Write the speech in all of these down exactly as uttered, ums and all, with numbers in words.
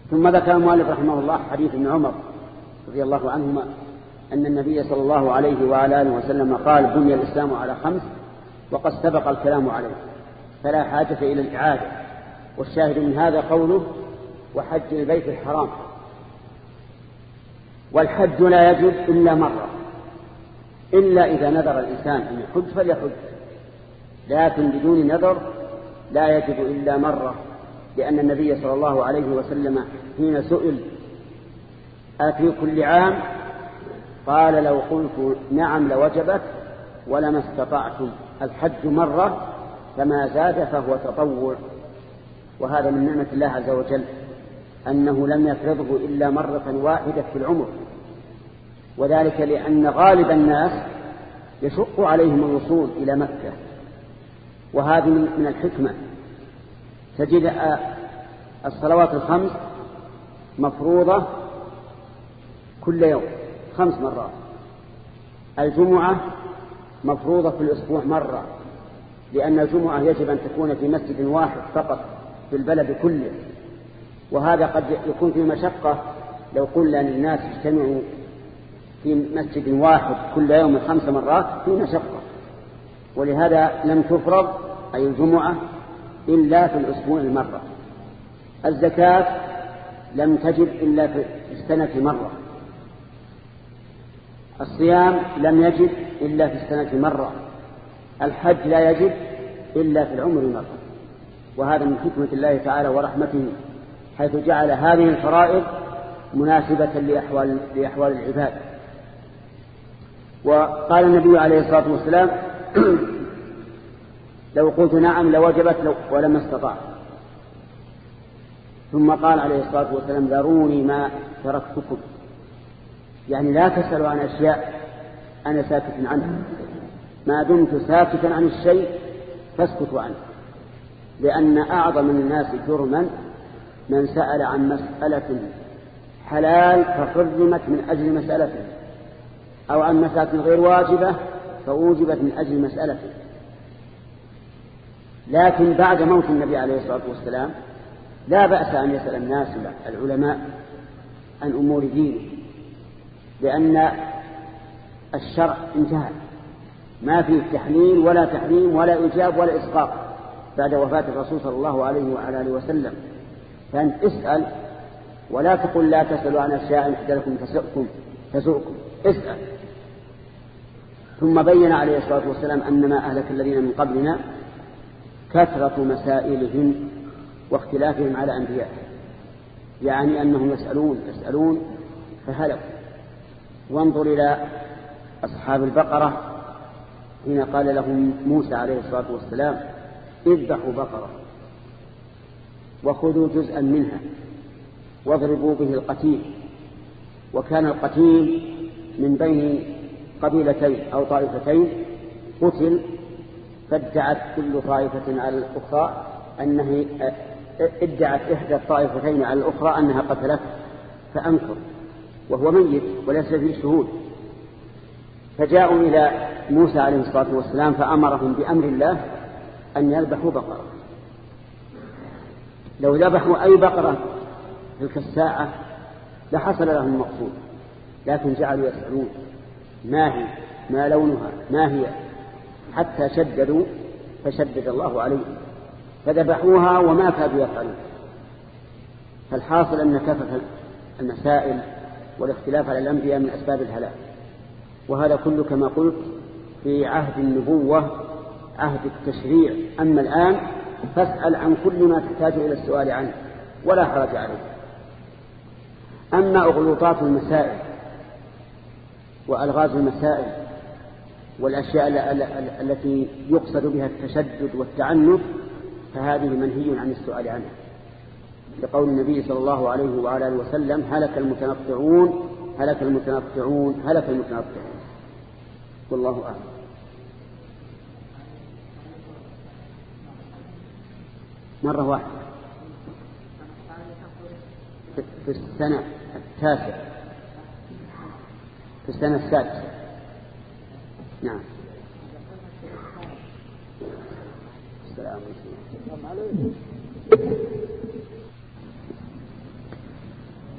ثم ذكر المؤلف رحمه الله حديث ابن عمر رضي الله عنهما أن النبي صلى الله عليه وعلى آله وسلم قال: بني الإسلام على خمس وقد سبق الكلام عليه فلا حاجة إلى الإعادة. والشاهد من هذا قوله: وحج البيت الحرام. والحج لا يجب إلا مرة، إلا إذا نذر الإنسان أن يحج فليحج، لكن بدون نذر لا يجب إلا مرة، لأن النبي صلى الله عليه وسلم حين سئل: أفي كل عام؟ قال: لو قلت نعم لوجبت ولما استطعتم. الحج مرة فما زاد فهو تطوع. وهذا من نعمة الله عز وجل أنه لم يفرضه إلا مرة واحدة في العمر، وذلك لأن غالب الناس يشق عليهم الوصول إلى مكة، وهذه من الحكمة. تجد الصلوات الخمس مفروضة كل يوم خمس مرات، الجمعة مفروضة في الأسبوع مرة، لأن الجمعة يجب أن تكون في مسجد واحد فقط في البلد كله، وهذا قد يكون في مشقة لو قلنا للناس اجتمعوا في مسجد واحد كل يوم خمس مرات في مشقة، ولهذا لم تفرض أي الجمعة إلا في الأسبوع مرة. الزكاة لم تجب إلا في السنة مرة. الصيام لم يجب إلا في السنة مرة. الحج لا يجب إلا في العمر مرة. وهذا من حكمة الله تعالى ورحمته، حيث جعل هذه الفرائض مناسبة لأحوال, لأحوال العباد. وقال النبي عليه الصلاة والسلام: لو قلت نعم لوجبت ولما استطعت. ثم قال عليه الصلاة والسلام: ذروني ما تركتكم، يعني لا تسألوا عن أشياء أنا ساكت عنها، ما دمت ساكتا عن الشيء فاسكتوا عنه، لأن أعظم الناس جرما من سأل عن مسألة حلال فحرمت من أجل مسألته، أو عن مسألة غير واجبة فوجبت من أجل مسألته. لكن بعد موت النبي عليه الصلاة والسلام لا بأس أن يسأل الناس العلماء عن أمور دينه، لأن الشرع انتهى، ما فيه تحليل ولا تحريم ولا إيجاب ولا إسقاط بعد وفاة الرسول صلى الله عليه وعلى آله وسلم. فأنت اسأل ولا تقل لا تسألوا عن أشياء إحدى لكم تسؤكم تسؤكم، اسأل. ثم بين عليه الصلاة والسلام أن ما أهلك الذين من قبلنا كثرة مسائلهم واختلافهم على أنبيائهم، يعني أنهم يسألون يسألون فهلكوا. وانظر إلى أصحاب البقرة حين قال لهم موسى عليه الصلاة والسلام: اذبحوا بقرة وخذوا جزءا منها واضربوا به القتيل. وكان القتيل من بين قبيلتين أو طائفتين قتل، فادعت كل طائفة على الأخرى أنه ادعت إحدى الطائفتين على الأخرى أنها قتلته، فأنكر وهو ميت وليس فيه شهود. فجاءوا إلى موسى عليه الصلاة والسلام فأمرهم بأمر الله أن يذبحوا بقرة. لو ذبحوا أي بقرة تلك الساعة لحصل لهم المقصود، لكن جعلوا يسألون ما هي، ما لونها، ما هي، حتى شددوا فشدد الله عليهم فذبحوها وما كادوا يفعلون. فالحاصل أن كثرة المسائل والاختلاف على الأنبياء من أسباب الهلاك، وهذا كله كما قلت في عهد النبوة، عهد التشريع. أما الآن فاسأل عن كل ما تحتاج إلى السؤال عنه ولا حرج عليه. أما أغلوطات المسائل وألغاز المسائل والأشياء التي يقصد بها التشدد والتعنف فهذه منهي عن السؤال عنها، لقول النبي صلى الله عليه وعلى آله وسلم: هلك المتنطعون هلك المتنطعون هلك المتنطعون. والله أعلم. مرة واحدة في السنة التاسعة، في السنة السادسة. نعم. السلام عليكم.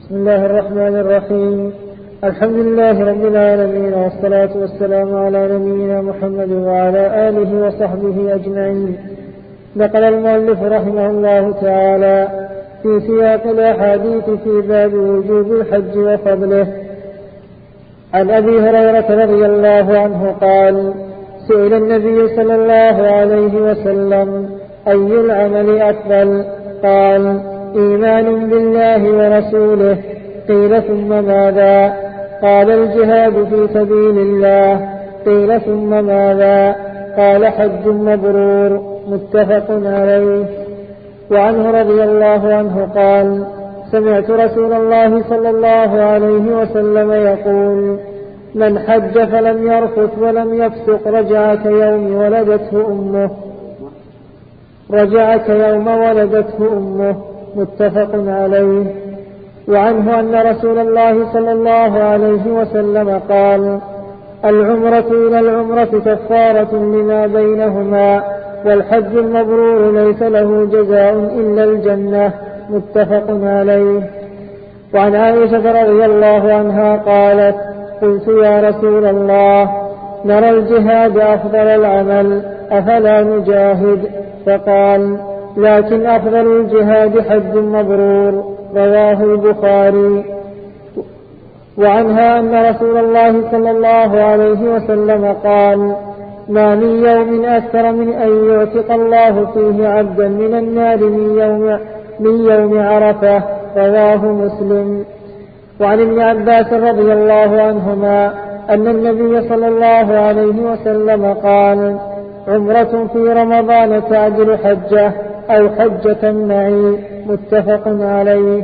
بسم الله الرحمن الرحيم. الحمد لله رب العالمين، والصلاة والسلام على نبينا محمد وعلى آله وصحبه أجمعين. نقل المؤلف رحمه الله تعالى في سياق الأحاديث في باب وجوب الحج وفضله عن أبي هريرة رضي الله عنه قال: سئل النبي صلى الله عليه وسلم: أي العمل أفضل؟ قال: إيمان بالله ورسوله. قيل: ثم ماذا؟ قال: الجهاد في سبيل الله. قيل: ثم ماذا؟ قال: حج مبرور. متفق عليه. وعنه رضي الله عنه قال: سمعت رسول الله صلى الله عليه وسلم يقول: من حج فلم يرفث ولم يفسق رجع كيوم ولدته أمه رجع كيوم ولدته أمه. متفق عليه. وعنه أن رسول الله صلى الله عليه وسلم قال: العمرة إلى العمرة كفارة لما بينهما، والحج المبرور ليس له جزاء إلا الجنة. متفق عليه. وعن عائشة رضي الله عنها قالت: قلت: يا رسول الله، نرى الجهاد أفضل العمل، أفلا نجاهد؟ فقال: لكن أفضل الجهاد حج مبرور. رواه البخاري. وعنها أن رسول الله صلى الله عليه وسلم قال: ما من يوم أكثر من أن يعتق الله فيه عبدا من النار من يوم, من يوم عرفة. رواه مسلم. وعن ابن عباس رضي الله عنهما أن النبي صلى الله عليه وسلم قال: عمرة في رمضان تعدل حجة أو حجة معي. متفق عليه.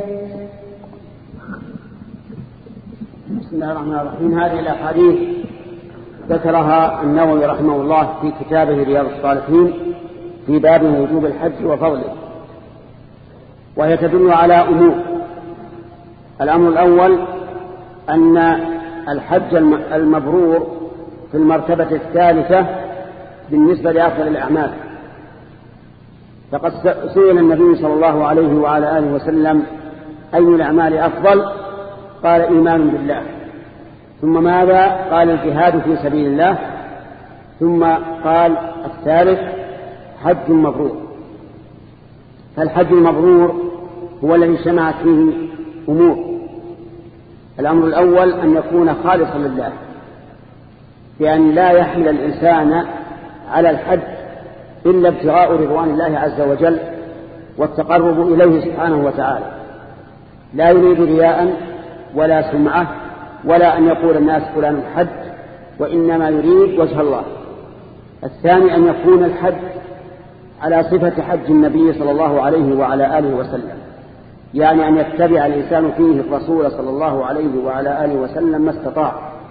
بسم الله الرحمن الرحيم. هذه الأحاديث ذكرها النووي رحمه الله في كتابه رياض الصالحين في باب وجوب الحج وفضله، وهي تدل على أمور. الأمر الأول أن الحج المبرور في المرتبة الثالثة بالنسبة لأفضل الأعمال. فقد سئل النبي صلى الله عليه وعلى آله وسلم: أي الأعمال أفضل؟ قال: إيمان بالله. ثم ماذا؟ قال: الجهاد في سبيل الله. ثم قال الثالث: حج مبرور. فالحج المبرور هو الذي اجتمعت فيه أمور. الأمر الأول أن يكون خالصا لله، بأن لا يحمل الإنسان على الحج إلا ابتغاء رضوان الله عز وجل والتقرب إليه سبحانه وتعالى، لا يريد رياء ولا سمعة ولا أن يقول الناس فلان الحج، وإنما يريد وجه الله. الثاني أن يكون الحج على صفة حج النبي صلى الله عليه وعلى آله وسلم، يعني أن يتبع الإنسان فيه الرسول صلى الله عليه وعلى آله وسلم ما استطاع.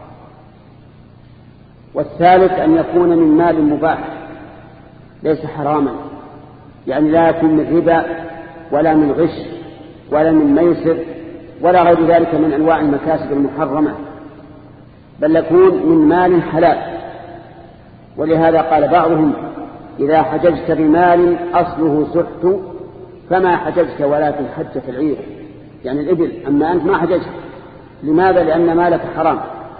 والثالث أن يكون من مال مباح ليس حراما، يعني لا يكون من ربا ولا من غش ولا من ميسر ولا غير ذلك من أنواع المكاسب المحرمة، بل يكون من مال حلال. ولهذا قال بعضهم: إذا حججت بمال أصله سحت فما حججت ولكن حجة العير، يعني الإبل، أما أنت ما حججت. لماذا؟ لأن مالك حرام.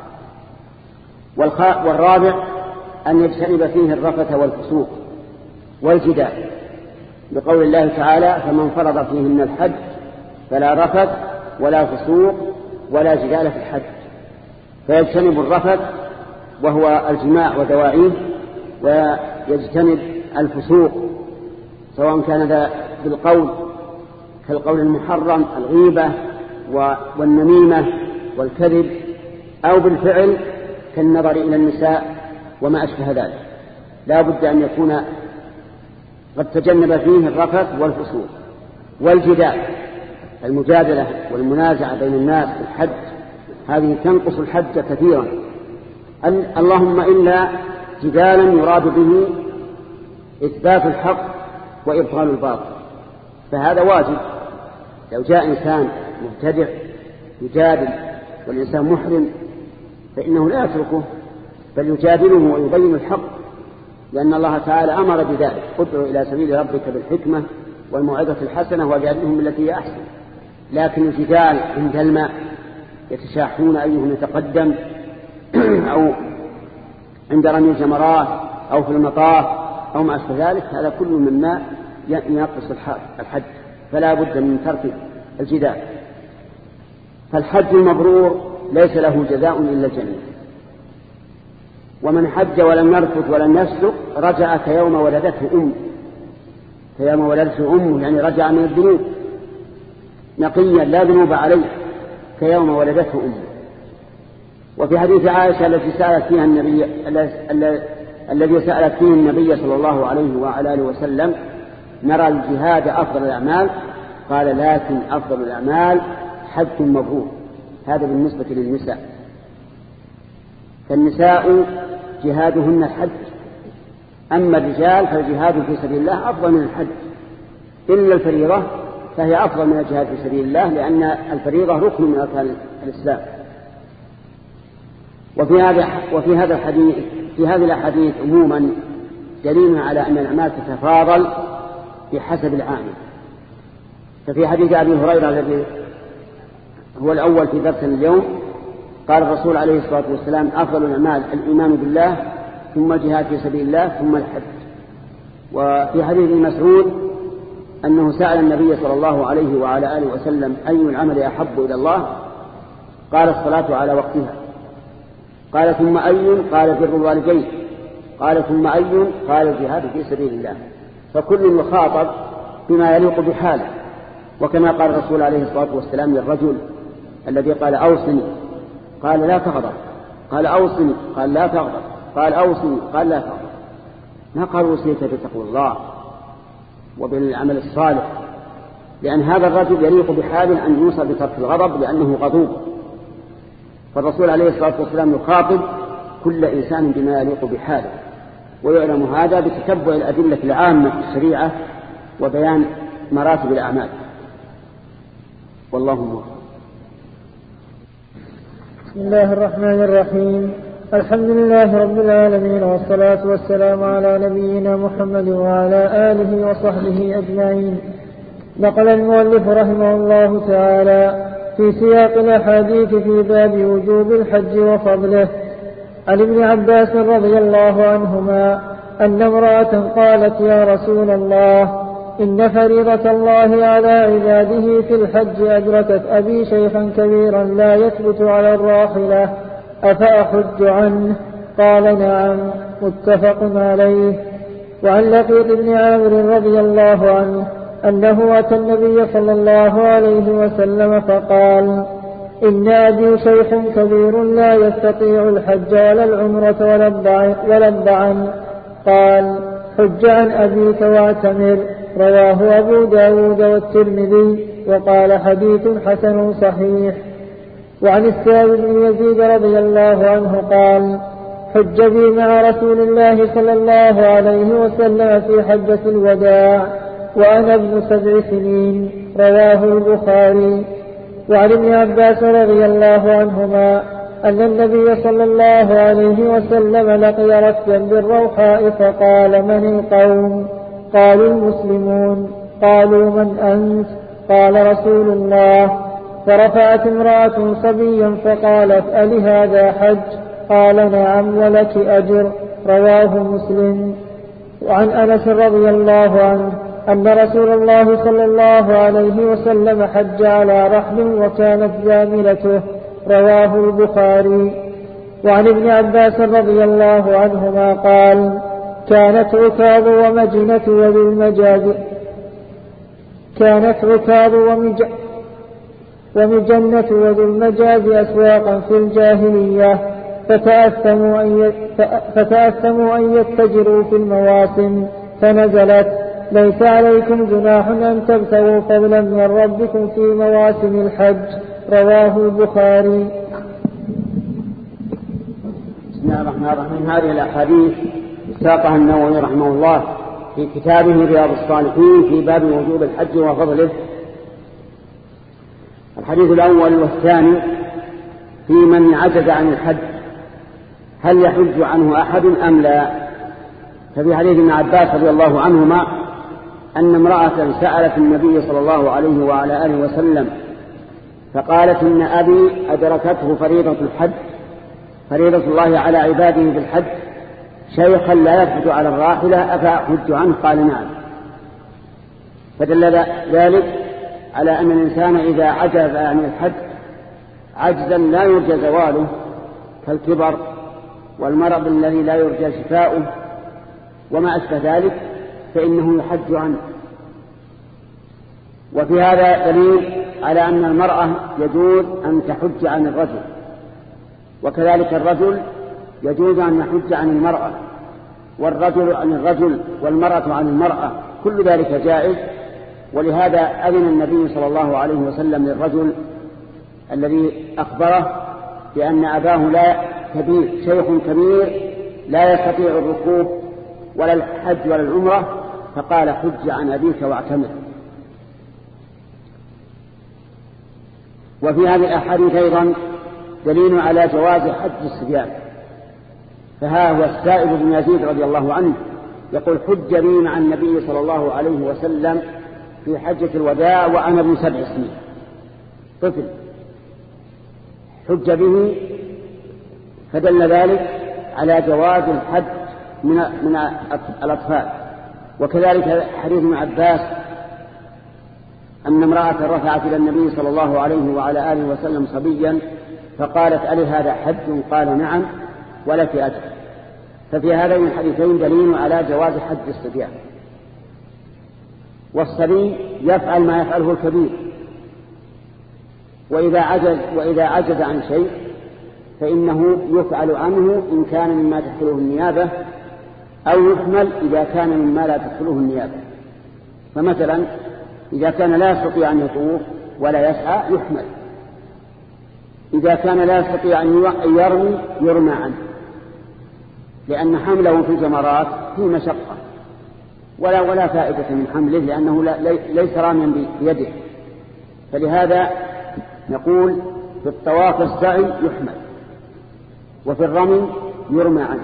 والرابع أن يجتنب فيه الرفث والفسوق والجدال، بقول الله تعالى: فمن فرض فيهن الحج فلا رفث ولا فسوق ولا جدال في الحج. فيجتنب الرفث وهو الجماع ودواعيه، ويجتنب الفسوق سواء كان ذا بالقول كالقول المحرم الغيبة والنميمة والكذب، أو بالفعل كالنظر إلى النساء وما أشبه ذلك. لا بد أن يكون قد تجنب فيه الرفث والفسوق والجدال، المجادلة والمنازعة بين الناس في الحج، هذه تنقص الحج كثيرا. اللهم إلا جدالا يراد به إثبات الحق وإبطال الباطل، فهذا واجب. لو جاء إنسان مبتدع يجادل والإنسان محرم فإنه لا يتركه بل يجادله ويبين الحق، لأن الله تعالى أمر بذلك: ادع إلى سبيل ربك بالحكمة والموعظة الحسنة وجادلهم بالتي هي أحسن. لكن الجدال عند الماء يتشاحون أيهم يتقدم أو عند رمي الجمرات أو في المطاف أو ما أشبه ذلك، هذا كله مما ينقص الحج، فلا بد من ترك الجدال. فالحج المبرور ليس له جزاء إلا الجنة. ومن حج ولم يرفث ولم يفسق رجع كيوم ولدته أمه، كيوم ولدته أمه يعني رجع من الذنوب نقيا لا ذنوب عليه كيوم ولدته أمه. وفي حديث عائشة التي سألت فيها النبي الذي سألت فيه النبي صلى الله عليه وعلى آله وسلم: نرى الجهاد أفضل الأعمال، قال: لكن أفضل الأعمال حج مبرور. هذا بالنسبة للنساء. فالنساء جهادهن الحج، أما الرجال فالجهاد في سبيل الله أفضل من الحج، إلا الفريضة فهي أفضل من الجهاد في سبيل الله، لأن الفريضة ركن من أركان الإسلام. وفي هذا وفي هذا الحديث في هذه الأحاديث عموما دليل على أن الأعمال تتفاضل بحسب العامل. ففي حديث أبي هريرة الذي هو الأول في درس اليوم قال الرسول عليه الصلاة والسلام: أفضل الأعمال الإيمان بالله، ثم الجهاد في سبيل الله، ثم الحج. وفي حديث مسعود أنه سأل النبي صلى الله عليه وعلى آله وسلم: أي العمل أحب إلى الله؟ قال: الصلاة على وقتها. قال: ثم أي؟ قال: بر الوالدين. قال: ثم أي؟ قال: الجهاد في سبيل الله. فكل يخاطب بما يليق بحاله. وكما قال الرسول عليه الصلاة والسلام للرجل الذي قال: أوصني، قال: لا تغضب. قال: أوصني، قال: لا تغضب. قال: أوصني، قال: لا تغضب. ما قال: وصيت بتقوى الله وبالعمل الصالح، لأن هذا الرجل يليق بحاله أن يوصى بترك الغضب لأنه غضوب. فالرسول عليه الصلاة والسلام يخاطب كل إنسان بما يليق بحاله، ويعلم هذا بتتبع الأدلة العامة في الشريعة وبيان مراتب الأعمال. والله موفق. بسم الله الرحمن الرحيم. الحمد لله رب العالمين، والصلاة والسلام على نبينا محمد وعلى آله وصحبه أجمعين. نقل المؤلف رحمه الله تعالى في سياق الأحاديث في باب وجوب الحج وفضله عن ابن عباس رضي الله عنهما أن امرأة قالت: يا رسول الله، إن فريضة الله على عباده في الحج أدركت أبي شيخا كبيرا لا يثبت على الراحلة، أفأحج عنه؟ قال: نعم. متفق عليه. وعن لقيط بن عامر رضي الله عنه أنه أتى النبي صلى الله عليه وسلم فقال: إن أبي شيخ كبير لا يستطيع الحج ولا العمرة ولا الضعن. قال: حج عن أبيك واعتمر. رواه أبو داود والترمذي، وقال: حديث حسن صحيح. وعن السائب بن يزيد رضي الله عنه قال: حج بي مع رسول الله صلى الله عليه وسلم في حجة الوداع وأنا ابن سبع سنين. رواه البخاري. وعن ابن عباس رضي الله عنهما أن النبي صلى الله عليه وسلم لقي ركبا بالروحاء فقال: من القوم؟ قالوا: المسلمون. قالوا: من أنت؟ قال: رسول الله. فرفعت امرأة صبيا فقالت: ألهذا حج؟ قال: نعم، ولك أجر. رواه مسلم. وعن أنس رضي الله عنه أن رسول الله صلى الله عليه وسلم حج على رحل وكانت جاملته. رواه البخاري. وعن ابن عباس رضي الله عنهما قال: كانت عكاظ ومجنة وذو المجاز كانت عكاظ ومج... ومجنة وذو المجاز أسواقا في الجاهلية، فتأثموا أن, ي... فتأثموا أن يتجروا في المواسم، فنزلت: ليس عليكم جناح أن تبتغوا فضلا من ربكم في مواسم الحج. رواه البخاري. بسم الله الرحمن الرحيم. هذه الأحاديث ساقها النووي رحمه الله في كتابه رياض الصالحين في باب وجوب الحج وفضله. الحديث الأول والثاني في من عجز عن الحج، هل يحج عنه أحد أم لا؟ ففي حديث ابن عباس رضي الله عنهما أن امرأة سألت النبي صلى الله عليه وعلى آله وسلم فقالت إن أبي أدركته فريضة الحج، فريضة الله على عباده بالحج، شيخا لا يثبت على الراحلة أفأحج عنه؟ قال نعم. فدل ذلك على أن الإنسان إذا عجز عن الحج عجزا لا يرجى زواله كالكبر والمرض الذي لا يرجى شفاؤه وما أشبه ذلك فإنه يحج عنه. وفي هذا دليل على أن المرأة يجوز أن تحج عن الرجل، وكذلك الرجل يجوز أن يحج عن المرأة، والرجل عن الرجل والمرأة عن المرأة، كل ذلك جائز. ولهذا أذن النبي صلى الله عليه وسلم للرجل الذي أخبره بأن أباه لا كبير شيخ كبير لا يستطيع الركوب ولا الحج ولا العمرة، فقال حج عن أبيك واعتمر. وفي هذه الأحاديث أيضا دليل على جواز حج الصبيان، فها هو السائب بن يزيد رضي الله عنه يقول حج بي مع النبي صلى الله عليه وسلم في حجة الوداع وأنا ابن سبع سنين، طفل حج به، فدل ذلك على جواز الحج من من الأطفال. وكذلك حديث ابن عباس أن امرأة رفعت إلى النبي صلى الله عليه وعلى آله وسلم صبيا فقالت ألي هذا حج؟ قال نعم ولك أجر. ففي هذين الحديثين دليل على جواز حج الصبيان. والصبي يفعل ما يفعله الكبير، وإذا عجز, وإذا عجز عن شيء فإنه يفعل عنه إن كان مما تدخله النيابة، أو يحمل إذا كان مما لا تدخله النيابة. فمثلا إذا كان لا يستطيع أن يطوف ولا يسعى يحمل، إذا كان لا يستطيع أن يرمي يرمى عنه، لأن حمله في الجمرات في مشقة ولا ولا فائدة من حمله لأنه لا ليس راميا بيده. فلهذا نقول في الطواف السعي يحمل، وفي الرمي يرمى عنه.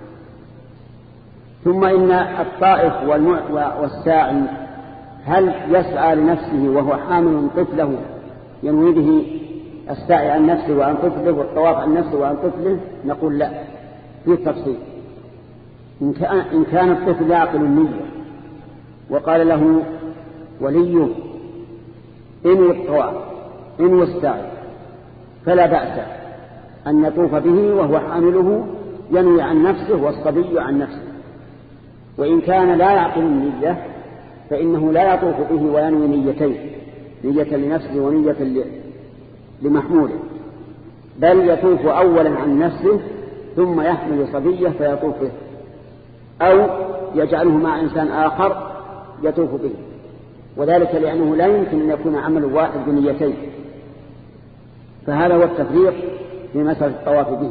ثم إن الطائف والساعي هل يسعى لنفسه وهو حامل طفله ينوي به السعي عن نفسه وعن طفله والطواف عن نفسه وعن طفله؟ نقول لا، في تفصيل. إن كان الطفل يعقل النية وقال له وليه إنوي الطواف إنوي السعي فلا بأس أن يطوف به وهو حامله ينوي عن نفسه والصبي عن نفسه. وإن كان لا يعقل النية فإنه لا يطوف به وينوي نيتين، نية لنفسه ونية لمحموله، بل يطوف أولا عن نفسه ثم يحمل صبيه فيطوف به، أو يجعله مع إنسان آخر يطوف به، وذلك لأنه لا يمكن أن يكون عمل واحد بنيتين. فهذا هو التفريق في مسألة الطواف به.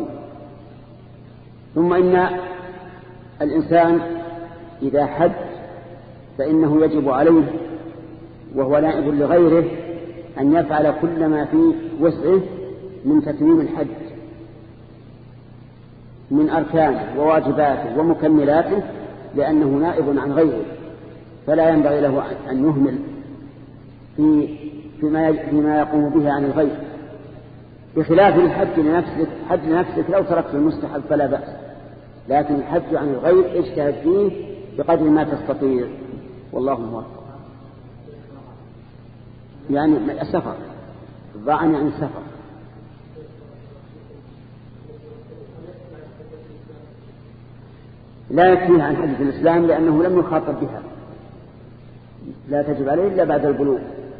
ثم إن الإنسان إذا حج فإنه يجب عليه وهو نائب لغيره أن يفعل كل ما في وسعه من تتميم الحج من أركانه وواجباته ومكملاته، لأنه نائب عن غيره، فلا ينبغي له أن يهمل في فيما فيما يقوم به عن الغير، بخلاف الحج لنفسك. حج لنفسك لو تركت المستحب فلا بأس، لكن الحج عن الغير اجتهد فيه بقدر ما تستطيع، والله موفق. يعني السفر الضعن عن السفر لا يكفيه عن حديث الإسلام لأنه لم يخاطب بها، لا تجب عليه إلا بعد البلوغ.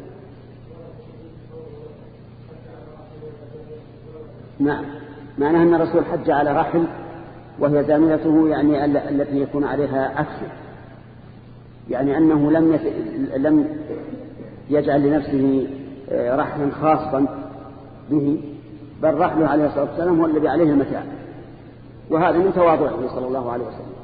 نعم، معناه أن الرسول حج على رحل وهي زامنته، يعني التي يكون عليها عكسه، يعني أنه لم لم يجعل لنفسه رحلا خاصا به، بل رحله عليه الصلاة والسلام هو الذي عليه المتاع، وهذا من تواضعه صلى الله عليه وسلم.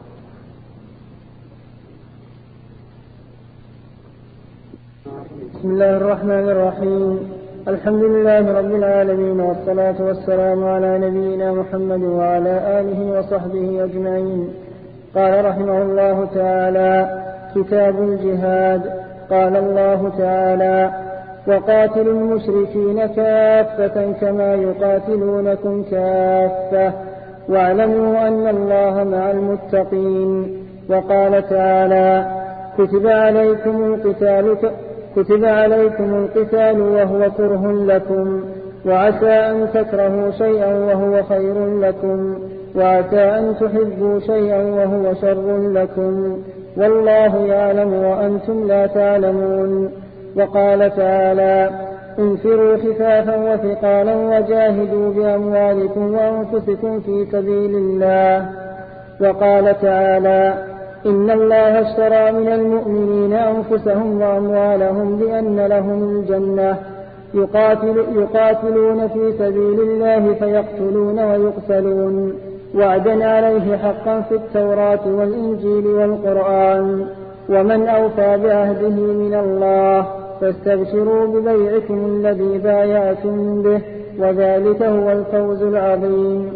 بسم الله الرحمن الرحيم. الحمد لله رب العالمين، والصلاة والسلام على نبينا محمد وعلى آله وصحبه أجمعين. قال رحمه الله تعالى: كتاب الجهاد. قال الله تعالى: وقاتلوا المشركين كافة كما يقاتلونكم كافة واعلموا أن الله مع المتقين. وقال تعالى كتب عليكم القتال كتب عليكم القتال وهو كره لكم وعسى أن تكرهوا شيئا وهو خير لكم وعسى أن تحبوا شيئا وهو شر لكم والله يعلم وأنتم لا تعلمون. وقال تعالى انفروا خفافا وثقالا وجاهدوا بأموالكم وأنفسكم في سبيل الله. وقال تعالى إن الله اشترى من المؤمنين أنفسهم وأموالهم بأن لهم الجنة يقاتل يقاتلون في سبيل الله فيقتلون ويقتلون وعدا عليه حقا في التوراة والإنجيل والقرآن ومن أوفى بعهده من الله فاستبشروا ببيعكم الذي بايعتم به وذلك هو الفوز العظيم.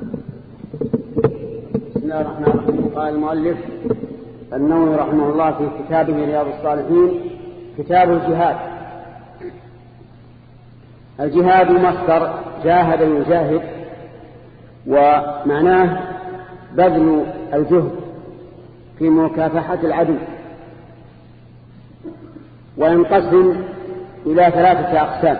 بسم الله الرحمن الرحيم. قال المؤلف النووي رحمه الله في كتابه رياض الصالحين كتاب الجهاد. الجهاد مصدر جاهد يجاهد ومعناه بذل الجهد في مكافحة العدو، وينقسم إلى ثلاثة أقسام.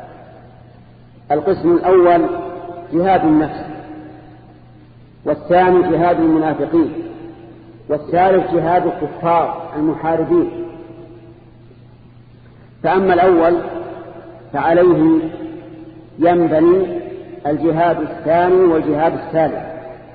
القسم الأول جهاد النفس، والثاني جهاد المنافقين، والثالث جهاد الكفار المحاربين. فأما الأول فعليه ينبني الجهاد الثاني والجهاد الثالث.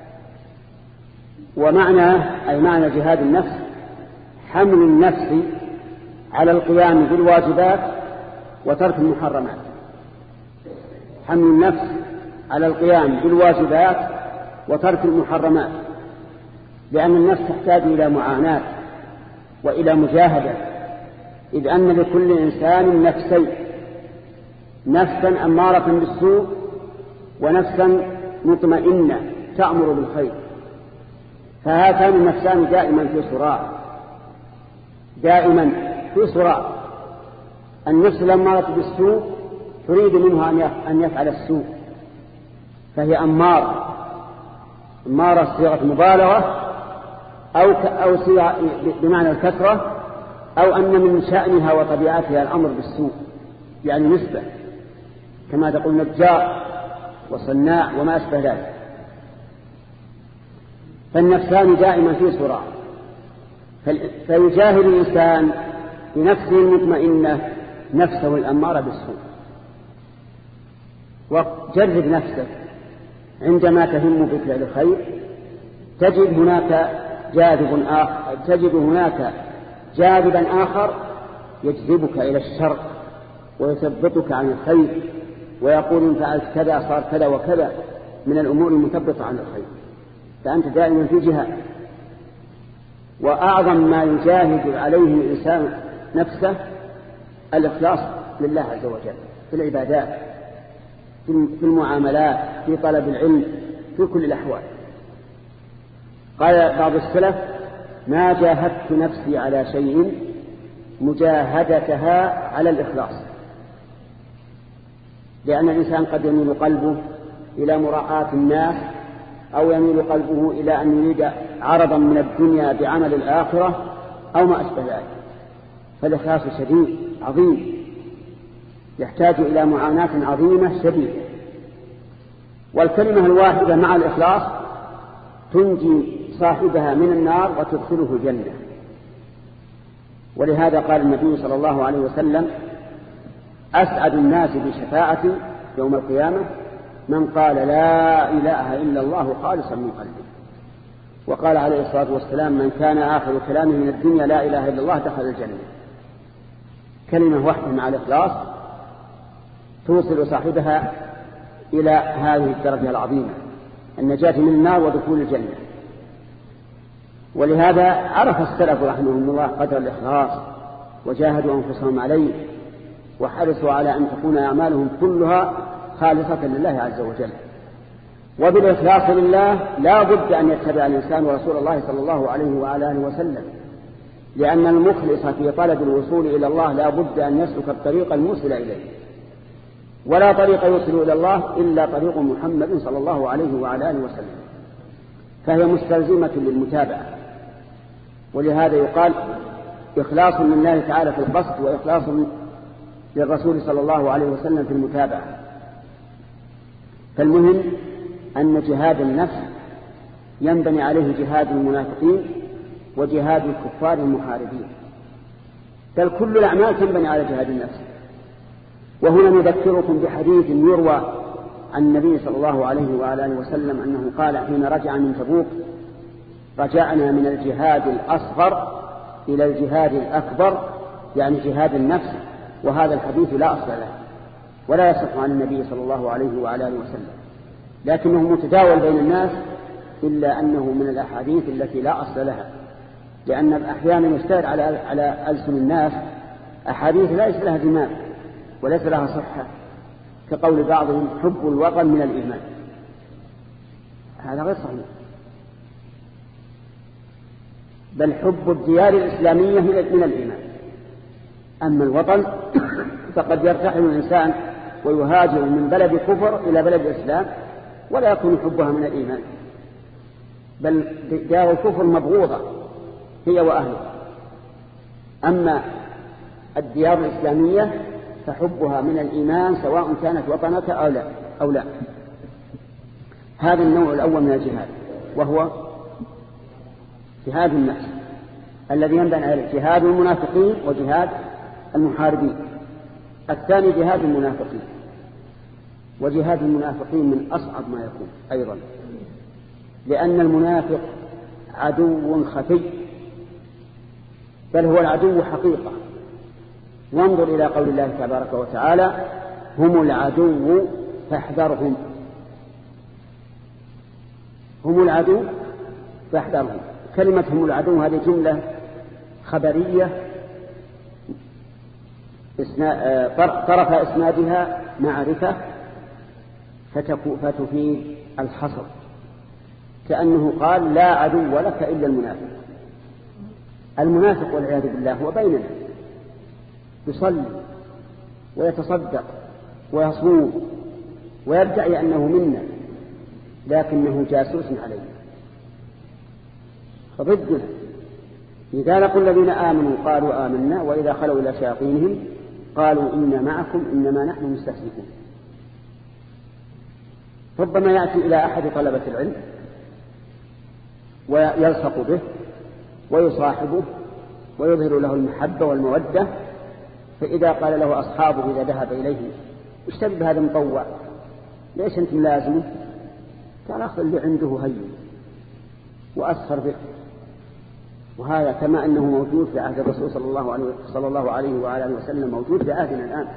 ومعنى أي معنى جهاد النفس حمل النفس على القيام بالواجبات وترك المحرمات. حمل النفس على القيام بالواجبات وترك المحرمات، لأن النفس تحتاج إلى معاناة وإلى مجاهدة، إذ أن لكل إنسان نفسين، نفسا أمارة بالسوء ونفسا مطمئنة تأمر بالخير، فهاتان النفسان دائما في صراع دائما في صراع. النفس الأمارة بالسوء تريد منه أن يفعل السوء، فهي أمارة أمارة صيغة مبالغة أو أو صيغة بمعنى الكثرة، أو أن من شأنها وطبيعتها الأمر بالسوء، يعني نسبة كما تقول نجار وصناع وما أشبه ذلك. فالنفسان دائما في صراع، فيجاهد الإنسان بنفسه المطمئنة نفسه الأمارة بالسوء. وجرب نفسك عندما تهم بفعل الخير تجد هناك جاذب آخر تجد هناك جاذبا آخر يجذبك إلى الشر ويثبتك عن الخير، ويقول إن فعلت كذا صار كذا وكذا من الأمور المثبطة عن الخير، فأنت دائما في جهاد. وأعظم ما يجاهد عليه الإنسان نفسه الإخلاص لله عز وجل في العبادات، في المعاملات، في طلب العلم، في كل الأحوال. قال بعض السلف ما جاهدت نفسي على شيء مجاهدتها على الإخلاص، لأن الإنسان قد يميل قلبه إلى مراعاة الناس، أو يميل قلبه إلى أن يريد عرضا من الدنيا بعمل الآخرة أو ما أشبه ذلك. فالإخلاص شديد عظيم، يحتاج إلى معاناة عظيمة شديدة. والكلمة الواحدة مع الإخلاص تنجي صاحبها من النار وتدخله الجنة. ولهذا قال النبي صلى الله عليه وسلم أسعد الناس بشفاعتي يوم القيامة من قال لا إله إلا الله خالصا من قلبه. وقال عليه الصلاة والسلام من كان آخر كلامه من الدنيا لا إله إلا الله دخل الجنة. كلمة واحدة مع الإخلاص توصل صاحبها إلى هذه الدرجة العظيمة، النجاة من النار ودخول الجنة. ولهذا عرف السلف رحمهم الله قدر الإخلاص وجاهدوا أنفسهم عليه، وحرصوا على أن تكون أعمالهم كلها خالصة لله عز وجل. وبالإخلاص لله لا بد أن يتبع الإنسان ورسول الله صلى الله عليه وعلى آله وسلم، لأن المخلص في طلب الوصول إلى الله لا بد أن يسلك الطريق الموصل إليه، ولا طريق يوصل إلى الله إلا طريق محمد صلى الله عليه وعلى آله وسلم، فهي مستلزمة للمتابعة. ولهذا يقال إخلاص لله تعالى في القصد، وإخلاص للرسول صلى الله عليه وسلم في المتابعة. فالمهم أن جهاد النفس ينبني عليه جهاد المنافقين وجهاد الكفار المحاربين، بل كل الأعمال تنبني على جهاد النفس. وهنا نذكركم بحديث يروى عن النبي صلى الله عليه وعلى آله وسلم أنه قال حين رجع من تبوك: رجعنا من الجهاد الأصغر إلى الجهاد الأكبر، يعني جهاد النفس. وهذا الحديث لا أصل له ولا يصح عن النبي صلى الله عليه وعلى آله وسلم، لكنه متداول بين الناس، إلا أنه من الأحاديث التي لا أصل لها، لأن أحيانا يشتهر على على ألسن الناس أحاديث ليس لها دماغ وليس لها صحة، كقول بعضهم: حب الوطن من الإيمان. هذا غير صحيح، بل حب الديار الإسلامية من الإيمان. أما الوطن فقد يرتحل الإنسان ويهاجر من بلد كفر إلى بلد الإسلام ولا يكون حبها من الإيمان، بل دار الكفر مبغوضة هي وأهلها. أما الديار الإسلامية فحبها من الإيمان سواء كانت وطنك أو لا, أو لا. هذا النوع الأول من الجهاد، وهو جهاد النفس الذي ينبني على جهاد المنافقين وجهاد المحاربين. الثاني جهاد المنافقين، وجهاد المنافقين من أصعب ما يكون أيضا، لأن المنافق عدو خفي، بل هو العدو حقيقة. وانظر إلى قول الله تبارك وتعالى: هم العدو فاحذرهم. هم العدو فاحذرهم. كلمة هم العدو هذه جملة خبرية طرف إسنادها معرفة فتفيد الحصر، كأنه قال: لا عدو لك إلا المنافق. المنافق والعياذ بالله هو بيننا، يصلي ويتصدق ويصوم ويدعي أنه منا، لكنه جاسوس علينا فضدنا. إذا لقوا الذين آمنوا قالوا آمنا، وإذا خلوا إلى شياطينهم قالوا إنا معكم إنما نحن مستهزئون. ربما يأتي إلى أحد طلبة العلم ويلصق به ويصاحبه ويظهر له المحبة والمودة، فإذا قال له أصحابه إذا ذهب إليه: اشتري بهذا مطوع، ليش أنت لازمه؟ قال: أخذ اللي عنده هين وأسخر به. وهذا كما أنه موجود في عهد الرسول صلى الله عليه صلى الله عليه وعلى آله وسلم موجود في عهدنا الآن.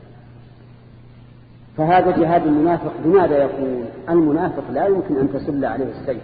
فهذا جهاد المنافق. بماذا يكون؟ المنافق لا يمكن أن تسل عليه السيف.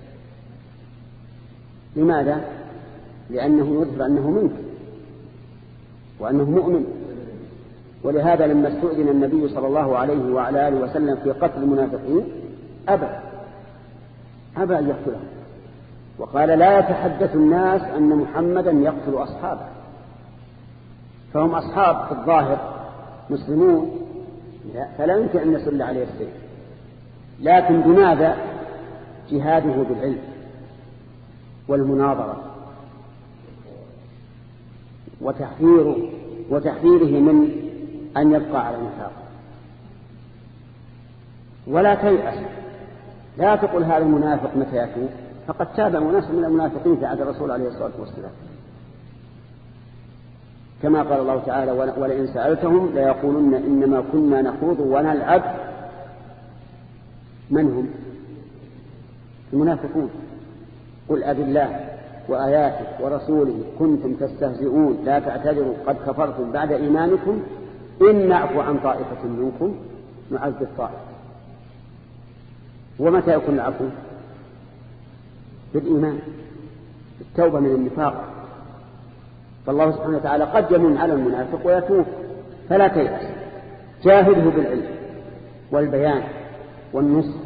لماذا؟ لأنه يظهر أنه منك وأنه مؤمن. ولهذا لما استؤذن النبي صلى الله عليه وعلى آله وسلم في قتل المنافقين أبى أبى أن يقتلهم، وقال: لا يتحدث الناس أن محمدا يقتل أصحابه. فهم أصحاب في الظاهر مسلمون، فلا يمكن أن نسل عليه السيف. لكن بماذا؟ جهاده بالعلم والمناظرة وتحذيره وتحذيره من أن يبقى على النفاق. ولا تيأس، لا تقل هذا المنافق متى يتوب، فقد تاب أناس من المنافقين في عهد الرسول عليه الصلاة والسلام، كما قال الله تعالى: ولئن سألتهم ليقولن إنما كنا نخوض ونلعب. من هم؟ المنافقون. قل أبي الله وآياته ورسوله كنتم تستهزئون لا تعتذروا قد كفرتم بعد إيمانكم إن نعفو عن طائفة منكم نعذب طائفة. ومتى يكون العفو؟ بالإيمان، بالتوبة من النفاق. فالله سبحانه وتعالى قد يمن على المنافق ويتوب، فلا تيأس. جاهده بالعلم والبيان والنصح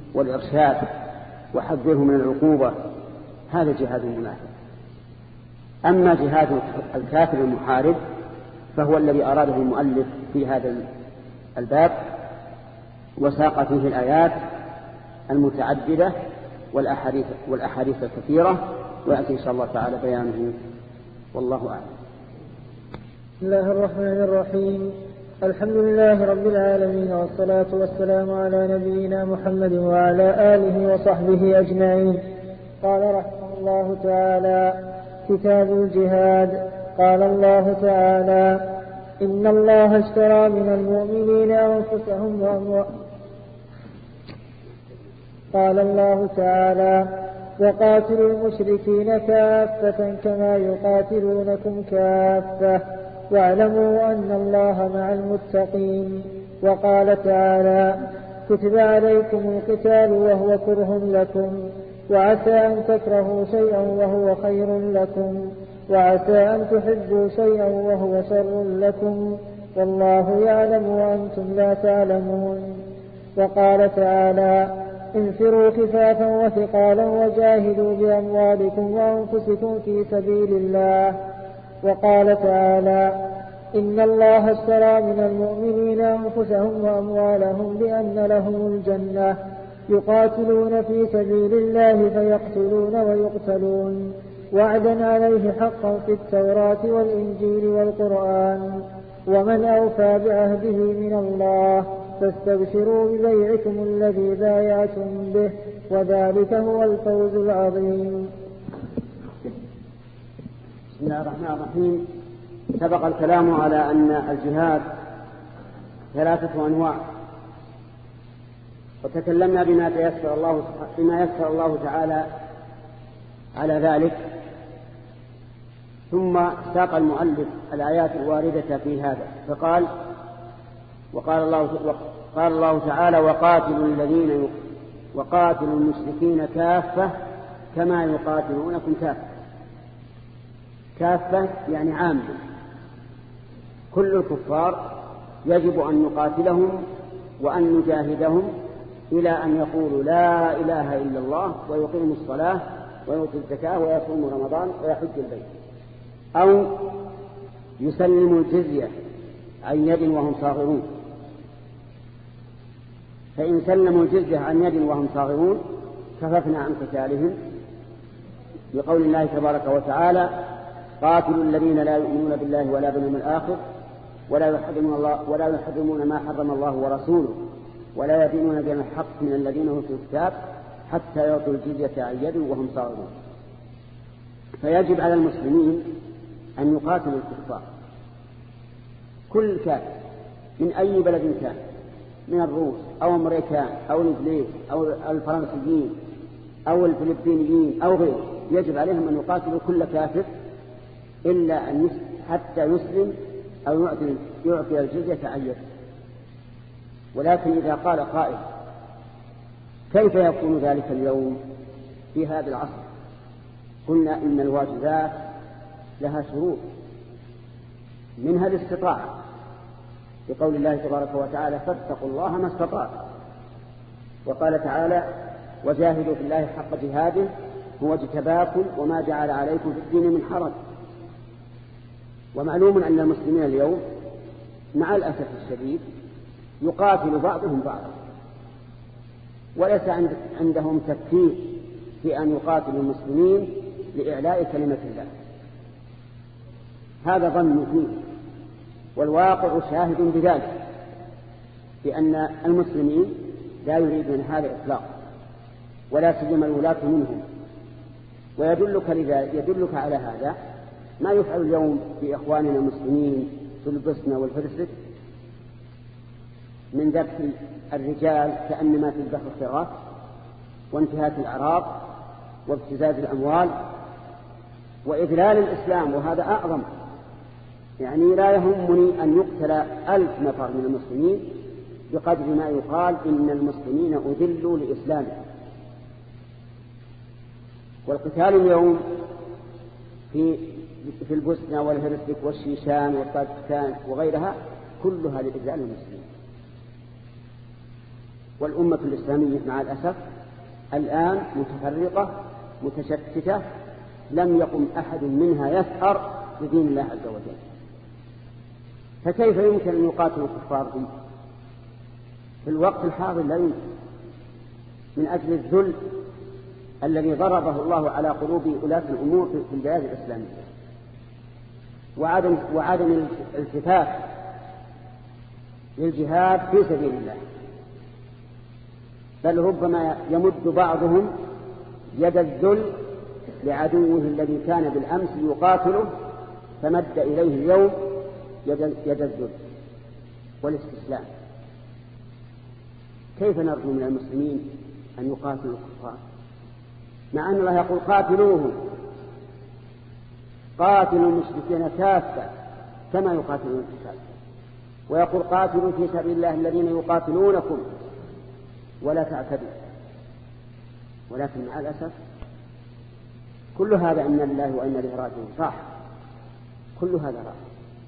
والإرشاد وحذره من العقوبة. هذا جهاد المنافق. أما جهاد الكافر المحارب فهو الذي أراده المؤلف في هذا الباب، وساق فيه الآيات المتعددة والأحاديث والأحاديث الكثيرة، ويأتي إن شاء الله تعالى بيانه، والله أعلم. بسم الله الرحمن الرحيم. الحمد لله رب العالمين، والصلاة والسلام على نبينا محمد وعلى آله وصحبه أجمعين. قال رحمه الله تعالى: كتاب الجهاد. قال الله تعالى: إن الله اشترى من المؤمنين أنفسهم وأموالهم. قال الله تعالى: وقاتلوا المشركين كافة كما يقاتلونكم كافة واعلموا أن الله مع المتقين. وقال تعالى: كتب عليكم القتال وهو كره لكم وعسى أن تكرهوا شيئا وهو خير لكم وعسى أن تحبوا شيئا وهو شر لكم والله يعلم وأنتم لا تعلمون. وقال تعالى: انفروا خفافا وثقالا وجاهدوا بأموالكم وأنفسكم في سبيل الله. وقال تعالى: إن الله اشترى من المؤمنين أنفسهم وأموالهم بأن لهم الجنة يقاتلون في سبيل الله فيقتلون ويقتلون وعدا عليه حقا في التوراة والإنجيل والقرآن ومن أوفى بعهده من الله فاستبشروا ببيعكم الذي بايعتم به وذلك هو الفوز العظيم. بسم الله الرحمن الرحيم. سبق الكلام على أن الجهاد ثلاثة أنواع، وتكلمنا بما يسر الله بما يسر الله تعالى على ذلك، ثم ساق المؤلف الآيات الواردة في هذا فقال: وقال الله وقال الله تعالى: وقاتلوا الذين وقاتلوا المشركين كافة كما يقاتلونكم كافة. كافة يعني عامة، كل الكفار يجب أن نقاتلهم وأن نجاهدهم إلى أن يقولوا لا إله إلا الله ويقيموا الصلاة ويؤتوا الزكاة ويصوموا رمضان ويحج البيت، أو يسلموا الجزية عن يد وهم صاغرون. فإن سلموا الجزية عن يد وهم صاغرون كففنا عن قتالهم، بقول الله تبارك وتعالى: قاتلوا الذين لا يؤمنون بالله ولا باليوم الآخر ولا يحرمون الله ولا يحرمون ما حرم الله ورسوله ولا يدينون دين الحق من الذين اوتوا الكتاب حتى يعطوا الجزية عن يد وهم صاغرون. فيجب على المسلمين أن يقاتلوا الكفار، كل كافر من أي بلد كان، من الروس أو أمريكان أو الإنجليز أو الفرنسيين أو الفلبينيين أو غيره، يجب عليهم أن يقاتلوا كل كافر إلا أن حتى يسلم أو يعطي, يعطي الجزية عن يد. ولكن إذا قال قائل: كيف يكون ذلك اليوم في هذا العصر؟ قلنا إن الواجبات لها شروط، منها الاستطاعة، بقول الله تبارك وتعالى: فاتقوا الله ما استطعتم. وقال تعالى: وجاهدوا في الله حق جهاده هو اجتباكم وما جعل عليكم في الدين من حرج. ومعلوم أن المسلمين اليوم مع الأسف الشديد يقاتل بعضهم بعضا، وليس عندهم تفكير في أن يقاتلوا المسلمين لإعلاء كلمة الله. هذا ظن فيه، والواقع شاهد بذلك، بأن المسلمين لا يريدون هذا إطلاقا، ولا سيما الولاة منهم. ويدلك لذلك يدلك على هذا ما يفعل اليوم بإخواننا المسلمين في البوسنة والهرسك من ذبح الرجال كأنما في البحر خراف، وانتهاك الأعراض وابتزاز الأموال وإذلال الإسلام، وهذا أعظم. يعني لا يهمني أن يقتل ألف نفر من المسلمين بقدر ما يقال إن المسلمين أذلوا لإسلامهم. والقتال اليوم في في البوسنة والهرسك والشيشان والطاجكستان وغيرها كلها لإذلال المسلمين. والأمة الإسلامية مع الأسف الآن متفرقة متشتتة لم يقم أحد منها يسهر بدين الله عز وجل. فكيف يمكن أن يقاتل الكفار دي؟ في الوقت الحاضر لا يمكن، من أجل الذل الذي ضربه الله على قلوب ولاة الأمور في البلاد الإسلامية، وعدم وعدم الالتفات للجهاد في سبيل الله، بل ربما يمد بعضهم يد الذل لعدوه الذي كان بالأمس يقاتله، فمد إليه اليوم يد الذل والاستسلام. كيف نرجو من المسلمين أن يقاتلوا الكفار مع أن الله يقول قاتلوهم، قاتلوا المشركين كافة كما يقاتلون الكفار، ويقول قاتلوا في سبيل الله الذين يقاتلونكم ولا تعتدوا. ولكن مع الأسف كل هذا إن الله وإن إليه راجعون صح، كل هذا راح،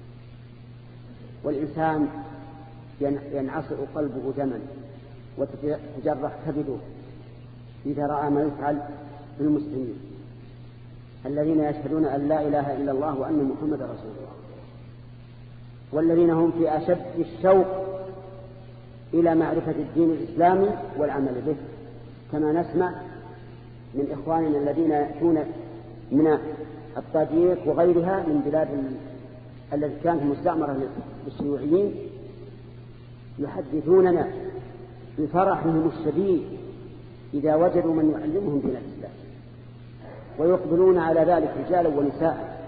والإنسان ينعصر قلبه دما وتجرح كبده إذا رأى ما يفعل بالمسلمين الذين يشهدون أن لا إله إلا الله وأن محمد رسول الله، والذين هم في أشد الشوق إلى معرفة الدين الإسلامي والعمل به، كما نسمع من إخواننا الذين يأتون من الطاجيك وغيرها من بلاد التي كانت مستعمرة للشيوعيين، يحدثوننا بفرحهم الشديد إذا وجدوا من يعلمهم دين الإسلام، ويقبلون على ذلك رجالا ونساء،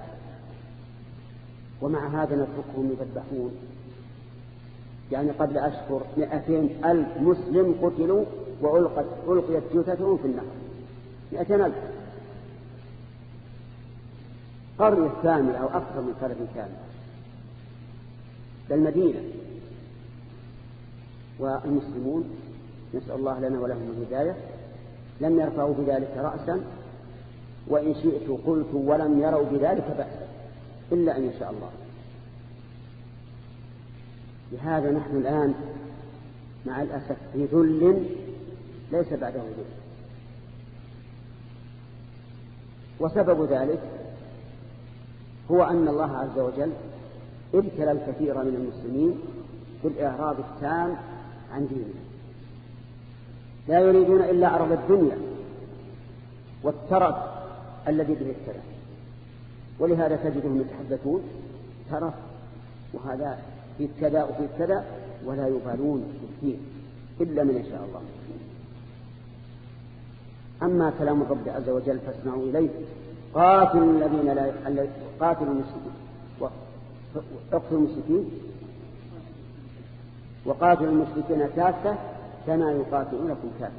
ومع هذا نتركهم يذبحون. يعني قبل أشهر مئتين ألف مسلم قتلوا وألقت ألقيت جثثهم في النهر، مئتين ألف، قرية كاملة أو أكثر من قرية كاملة بالمدينة، والمسلمون نسأل الله لنا ولهم الهداية لم يرفعوا بذلك رأسا، وإن شئت قلت ولم يروا بذلك بأسا إلا أن يشاء الله. لهذا نحن الآن مع الأسف في ذل ليس بعده ذل، وسبب ذلك هو أن الله عز وجل ابتلى الكثير من المسلمين بالإعراض التام عن دينه، لا يريدون إلا عرض الدنيا والترف الذي به التلف، ولهذا تجدهم يتحدثون ترف وهذا في كذا وفي كذا ولا يبالون بالدين إلا من يشاء الله. أما كلام الرب عز وجل فاسمعوا إليه قاتلوا الذين لا قاتلوا المشركين واقتلوا المشركين وقاتلوا المشركين كافة كما يقاتلونكم كافة.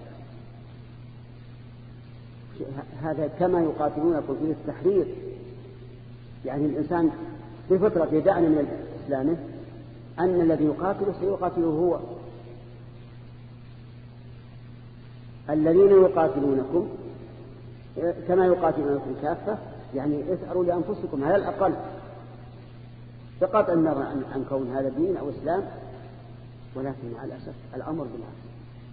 هذا كما يقاتلونكم في التحرير، يعني الإنسان بفطرة يدعن من إسلامه أن الذي يقاتله سيقاتله هو. الذين يقاتلونكم كما يقاتلونكم كافة، يعني اسعروا لأنفسكم على الأقل بقطع النظر عن كون هذا دين أو إسلام، ولكن مع الأسف الأمر بالعكس،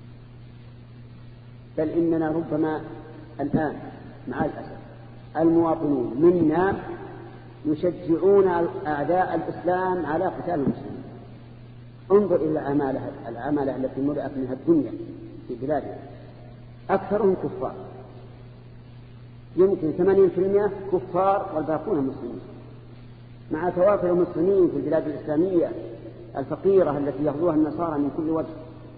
بل إننا ربما الآن مع الأسف المواطنون منا يشجعون أعداء الإسلام على قتال المسلمين. انظر إلى العمالة العمالة التي ملأت منها الدنيا في بلادنا، أكثرهم كفار، يمكن ثمانين بالمئة كفار والباقون مسلمين، مع توافر المسلمين في البلاد الإسلامية الفقيرة التي يغزوها النصارى من كل وجه.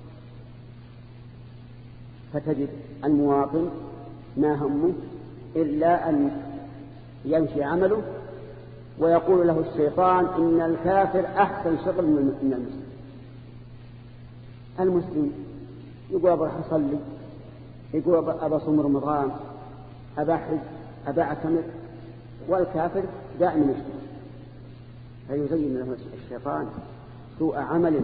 فتجد المواطن ما همه إلا أن يمشي عمله، ويقول له الشيطان إن الكافر أحسن شغل من المسلم. المسلم يقول أبا أصلي، يقول أبا صوم رمضان، أبا حج، أبا أعتمر، والكافر دائما يشتغل، فيزين له الشيطان سوء عمل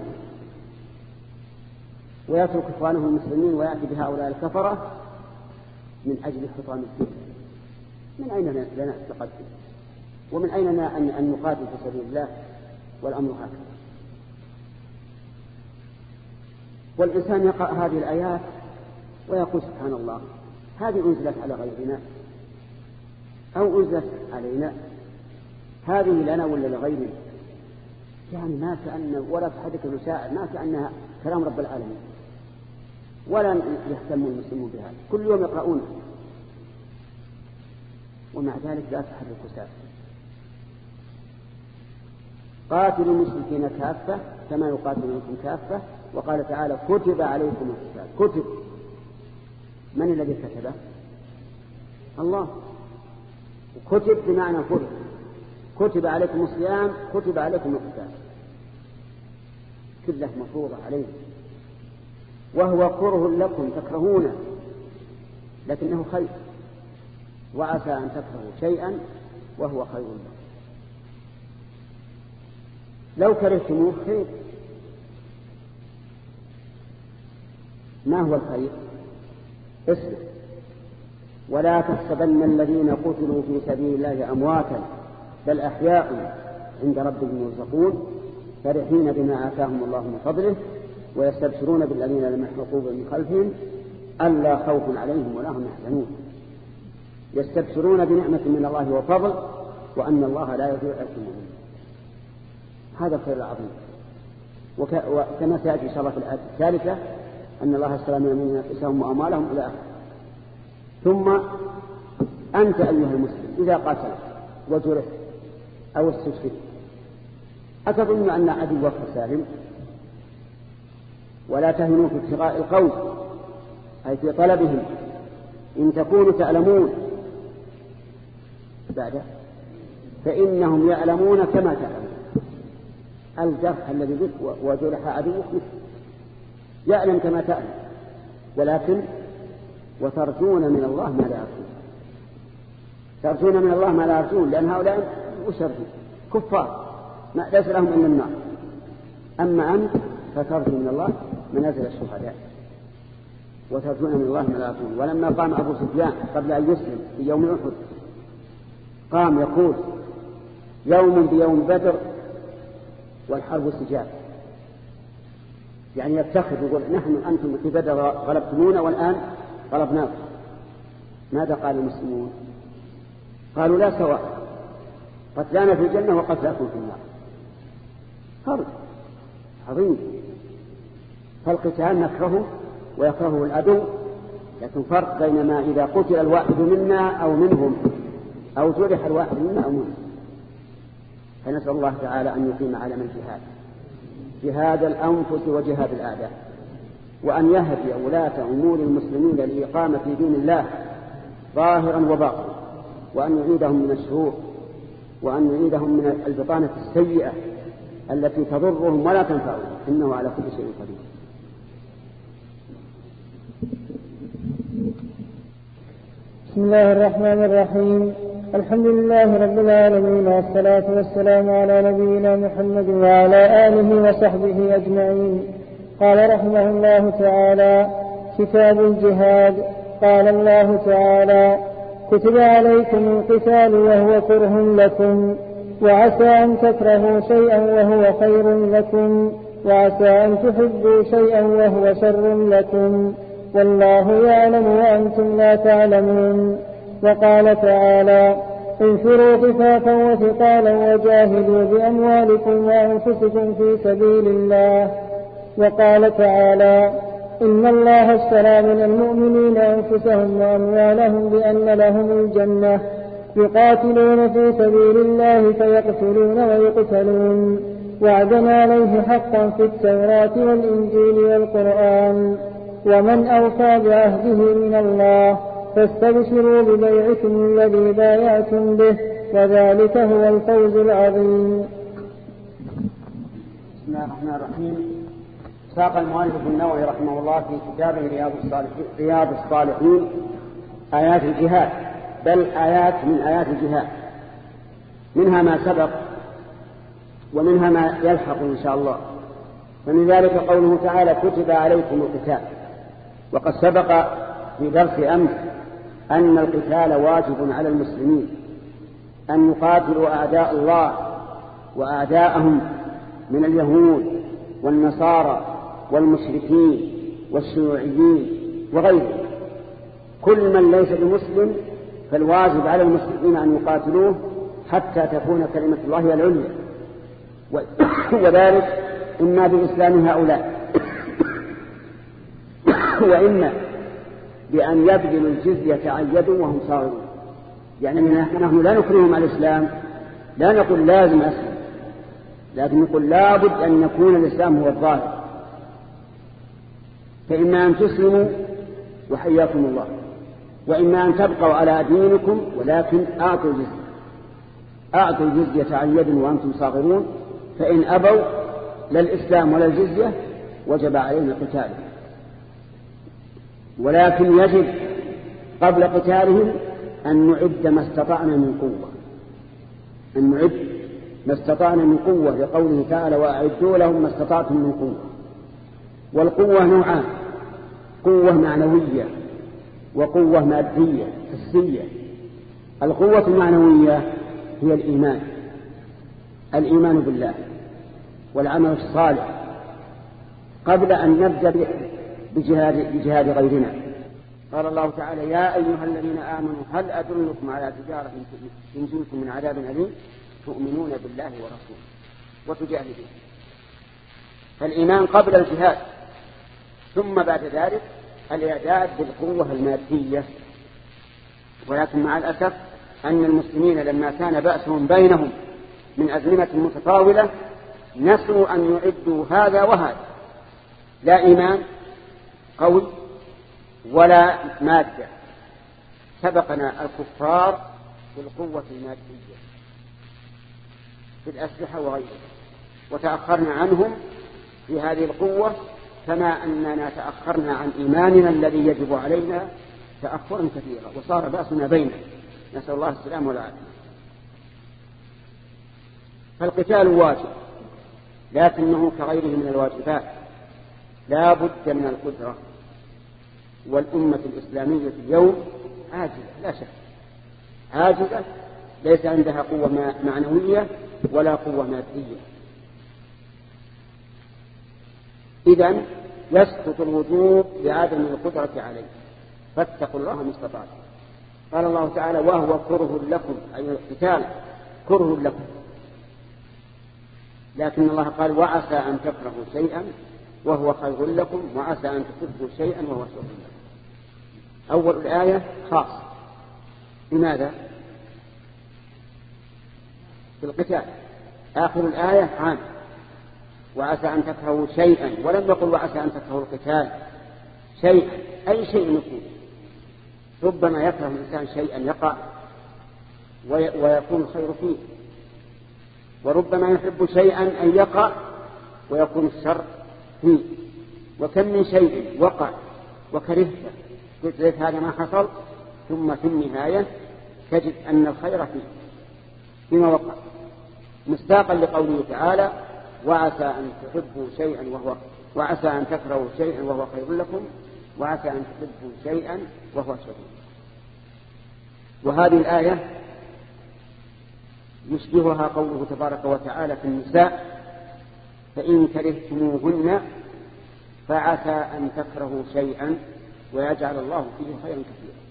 ويترك إخوانه المسلمين ويأتي بهؤلاء الكفرة من أجل حطام الدين. من أين لنا التقدم؟ ومن أين لنا أن نقاتل في سبيل الله؟ والأمر هكذا. والإنسان يقرأ هذه الآيات ويقول سبحان الله، هذه أنزلت على غيرنا، أو أنزلت علينا هذه لنا ولا لغيرنا، يعني ما كأن ولا تحدث المساعد ما كأنها كلام رب العالمين، ولا يهتم المسلمون بها، كل يوم يقرؤون، ومع ذلك لا تحرك ساعة. قاتلوا المشركين كافة كما يقاتلونكم كافة، وقال تعالى كتب عليكم القتال. كتب، من الذي كتبه؟ الله. وكتب بمعنى فرض، كتب عليكم الصيام، كتب عليكم القتال، كله مفروضة عليكم، وهو كره لكم تكرهونه لكنه خير، وعسى أن تكرهوا شيئا وهو خير لكم، لو كرهتموه خير. ما هو الخير؟ اسمع، ولا تحسبن الذين قتلوا في سبيل الله أمواتا بل أحياء عند ربهم يرزقون فرحين بما آتاهم الله من فضله ويستبشرون بالذين لم يحرقوا من خلفهم ألا خوف عليهم ولا هم يحزنون. يستبشرون بنعمة من الله وفضل وأن الله لا يضيع أجر المؤمنين. هذا الخير العظيم. وكما سيأتي إن شاء الله في الآية الثالثة أن الله اشترى من المؤمنين أنفسهم وأموالهم إلى آخره. ثم أنت أيها المسلم إذا قاتلت وجرحت أو استشهدت أتظن أن عدوك سالم؟ ولا تهنوا في ابتغاء القوم أي في طلبهم، إن تكونوا تعلمون بعد فإنهم يعلمون كما تعلمون. الجرح الذي بك وجرح عدوك يعلم كما تعلم، ولكن وترجون من الله ما لا يرجون. ترجون من الله ما لا يرجون لأن هؤلاء أشرفوا كفار ما ليس لهم إلا النار. أما أنت فترجو من الله منازل الشهداء وترجون من الله ما لا يرجون. ولما قام أبو سفيان قبل أن يسلم في يوم أحد قام يقول يوم بيوم بدر والحرب سجال، يعني يفتخر يقول نحن أنتم في بدر غلبتمونا والآن غلبناكم. ماذا قال المسلمون؟ قالوا لا سواء، قتلانا في الجنة وقتلاكم في النار. فرق عظيم. فالقتال نكرهه ويكرهه العدو، لكن فرق بينما إذا قتل الواحد منا أو منهم أو جرح الواحد منا أو منهم. فنسأل الله تعالى أن يقيم علم الجهاد، جهاد الأنفس وجهاد الأعداء، وأن يهدي ولاة أمور المسلمين للإقامة في دين الله ظاهرا وباطنا، وأن يعيدهم من الشرور، وأن يعيدهم من البطانة السيئة التي تضرهم ولا تنفعهم، إنه على كل شيء قدير. بسم الله الرحمن الرحيم. الحمد لله رب العالمين، والصلاة والسلام على نبينا محمد وعلى آله وصحبه أجمعين. قال رحمه الله تعالى: كتاب الجهاد. قال الله تعالى: كتب عليكم القتال وهو كره لكم، وعسى أن تكرهوا شيئا وهو خير لكم، وعسى أن تحبوا شيئا وهو شر لكم، والله يعلم وأنتم لا تعلمون. وقال تعالى: انفروا خفافا وثقالا وجاهدوا بأموالكم وأنفسكم في سبيل الله. وقال تعالى: إن الله اشترى من المؤمنين أنفسهم وأموالهم بأن لهم الجنة يقاتلون في سبيل الله فيقتلون ويقتلون، وعدا عليه حقا في التوراة والإنجيل والقرآن، ومن أوفى بعهده من الله فاستبشروا ببيعكم الذي بايعتم به، وذلك هو الفوز العظيم. بسم الله الرحمن الرحيم. ساق المؤلف النووي رحمه الله في كتابه رياض الصالحين, رياض الصالحين آيات الجهاد، بل آيات من آيات الجهاد، منها ما سبق ومنها ما يلحق إن شاء الله. فمن ذلك قوله تعالى: كتب عليكم القتال. وقد سبق في درس أمس أن القتال واجب على المسلمين، أن يقاتلوا أعداء الله وأعداءهم من اليهود والنصارى والمشركين والشيوعيين وغيرهم. كل من ليس بمسلم فالواجب على المسلمين أن يقاتلوه حتى تكون كلمة الله هي العليا، وذلك إما بإسلام هؤلاء وإما بأن يبذلوا الجزية عن يد وهم صاغرون. يعني نحن لا نكرههم على الإسلام، لا نقول لازم أسلم، لكن نقول لابد أن يكون الإسلام هو الظاهر. فإما أن تسلموا وحياكم الله، وإما أن تبقوا على دينكم، ولكن أعطوا الجزية أعطوا الجزية عن يد وأنتم صاغرون. فإن أبوا لا الإسلام ولا الجزية وجب علينا قتالهم، ولكن يجب قبل قتالهم أن نعد ما استطعنا من قوة أن نعد ما استطعنا من قوة لقوله تعالى وأعدوا لهم ما استطعتم من قوة. والقوة نوعان: قوة معنوية وقوة مادية حسية. القوة المعنوية هي الإيمان الإيمان بالله والعمل الصالح قبل أن نبدأ بجهاد, بجهاد غيرنا. قال الله تعالى يا أيها الذين آمنوا هل أدلكم على تجارة تنجيكم من عذاب أليم تؤمنون بالله ورسوله وتجاهدون. فالإيمان قبل الجهاد، ثم بعد ذلك الإعداد بالقوة المادية. ولكن مع الأسف أن المسلمين لما كان بأسهم بينهم من أزمنة متطاولة نسوا أن يعدوا هذا وهذا، لا إيمان قوي ولا مادة. سبقنا الكفار بالقوة المادية في الأسلحة وغيرها، وتأخرنا عنهم في هذه القوة، كما أننا تأخرنا عن إيماننا الذي يجب علينا تأخرا كثيرا، وصار بأسنا بيننا، نسأل الله السلام والعافية. فالقتال واجب، لكنه كغيره من الواجبات لا بد من القدرة. والأمة الإسلامية اليوم عاجزة لا شك، عاجزة، ليس عندها قوة معنوية ولا قوة مادية. إذن يسقط الوجوب بعدم القدرة عليه، فاتقوا الله ما استطعتم. قال الله تعالى وهو كره لكم، أي القتال كره لكم، لكن الله قال وعسى أن تكرهوا شيئا وهو خير لكم وعسى أن تحبوا شيئا وهو شر لكم. أول الآية خاص، لماذا؟ في القتال. آخر الآية عام، وعسى أن تكرهوا شيئا، ولم يقل وعسى أن تكرهوا القتال. شيئا أي شيء يكون، ربما يكره الإنسان شيئا يقع ويكون الخير فيه، وربما يحب شيئا أن يقع ويكون الشر فيه. وكم من شيء وقع وكرهته قلت ليس هذا ما حصل، ثم في النهاية تجد أن الخير فيه فيما وقع، مصداقا لقوله تعالى وعسى أن تحبوا شيئا وهو وعسى أن تكرهوا شيئا وهو خير لكم وعسى أن تحبوا شيئا وهو شر. وهذه الآية يشبهها قوله تبارك وتعالى في النساء فإن كرهتموهن فعسى أن تكرهوا شيئا ويجعل الله فيه خيرا كثيرا.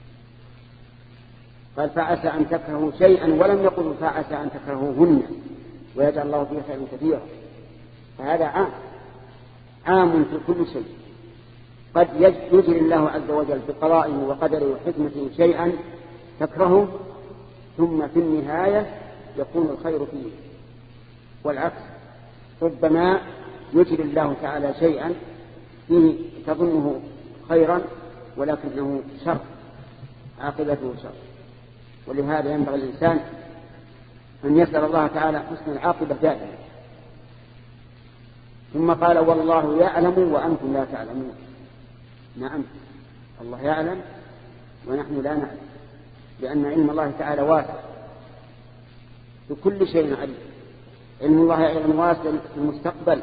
قال فعسى أن تكرهوا شيئا ولم يقل فعسى أن تكرهوهن ويجعل الله فيه خيرا كثيرا. فهذا عام عام في كل شيء. قد يجري الله عز وجل بقضائه وقدره وحكمته شيئا تكرهه ثم في النهاية يكون الخير فيه، والعكس ربما يجري الله تعالى شيئا فيه تظنه خيرا ولكنه شر، عاقبته شر. ولهذا ينبغي الإنسان أن يسأل الله تعالى حسن العاقبة دائما. ثم قال والله يعلم وأنتم لا تعلمون. نعم الله يعلم ونحن لا نعلم، لأن علم الله تعالى واسع بكل شيء عليم. علم الله علم واسع في المستقبل،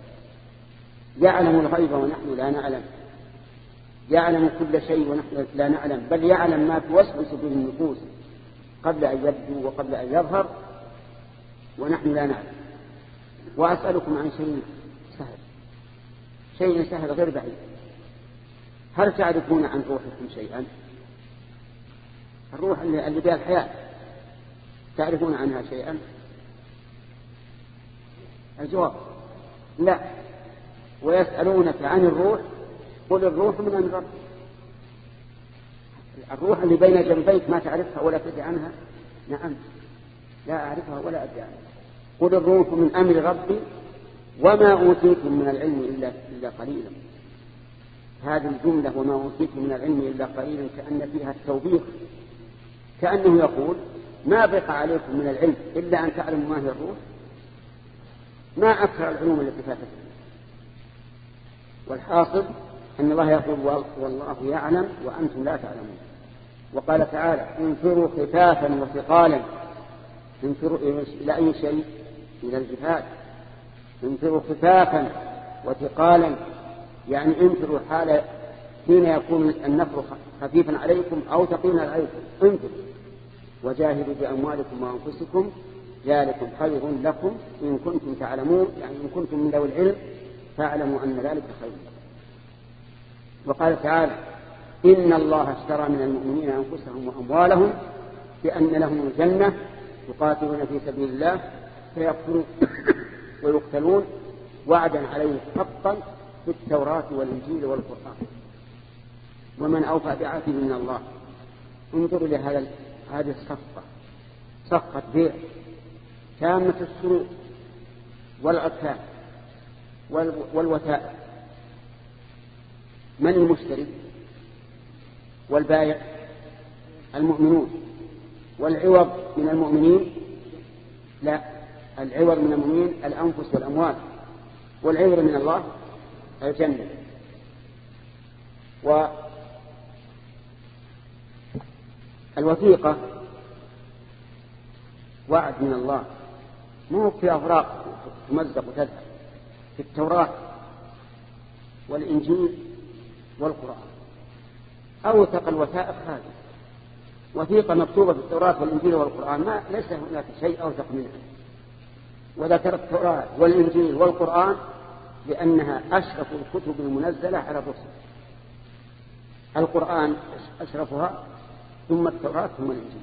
يعلم الغيب ونحن لا نعلم، يعلم كل شيء ونحن لا نعلم، بل يعلم ما توسوس به النفوس قبل أن يبدو وقبل أن يظهر ونحن لا نعلم. وأسألكم عن شيء سهل، شيء سهل غير بعيد. هل تعرفون عن روحكم شيئا؟ الروح اللي بها الحياة، تعرفون عنها شيئا؟ الجواب لا. ويسألونك عن الروح قل الروح من أمر ربك. الروح اللي بين جنبيك ما تعرفها ولا تدري عنها؟ نعم، لا أعرفها ولا أدري عنها. قل الروح من أمر ربي وما أوتيتم من العلم إلا, إلا قليلا. هذه الجملة وما أوتيتم من العلم إلا قليلا كأن فيها التوبيخ، كأنه يقول ما بقى عليكم من العلم إلا أن تعلموا ما هي الروح، ما أكثر العلوم التي فاتت. والحاصل أن الله يقول والله يعلم وأنتم لا تعلمون. وقال تعالى انفروا خفافا وثقالا. انفروا إلى أي شيء؟ إلى الجهاد. انفروا خفافا وثقالا، يعني انفروا حال حين يكون النفر خفيفا عليكم أو ثقيلا عليكم، انفروا وجاهدوا بأموالكم وأنفسكم ذلكم خير لكم إن كنتم تعلمون، يعني إن كنتم من ذوي العلم فاعلموا أن ذلك خير لكم. وقال تعالى إن الله اشترى من المؤمنين أنفسهم وأموالهم بأن لهم الجنة يقاتلون في سبيل الله فيقتلون ويقتلون وعدا عليه حقا في التوراة والإنجيل والقرآن ومن أوفى بعهده من الله. انظروا لهذا هذه الصفقة، صفقة بيع تامة الشروط والأركان والوثائق. من المشتري؟ والبائع المؤمنون. والعوض من المؤمنين؟ لا، العوض من المؤمنين الأنفس والأموال، والعوض من الله الجنة. والوثيقة وعد من الله، مو في أوراق تمزق وتذهب. في التوراة والإنجيل والقرآن أوثق الوثائق هذه. وثيقة مكتوبة في التوراة والإنجيل والقرآن ما ليس هناك شيء أوثق منها. وذكر التوراة والإنجيل والقرآن لأنها أشرف الكتب المنزلة على الرسل. القرآن أشرفها ثم التوراة ثم الإنجيل.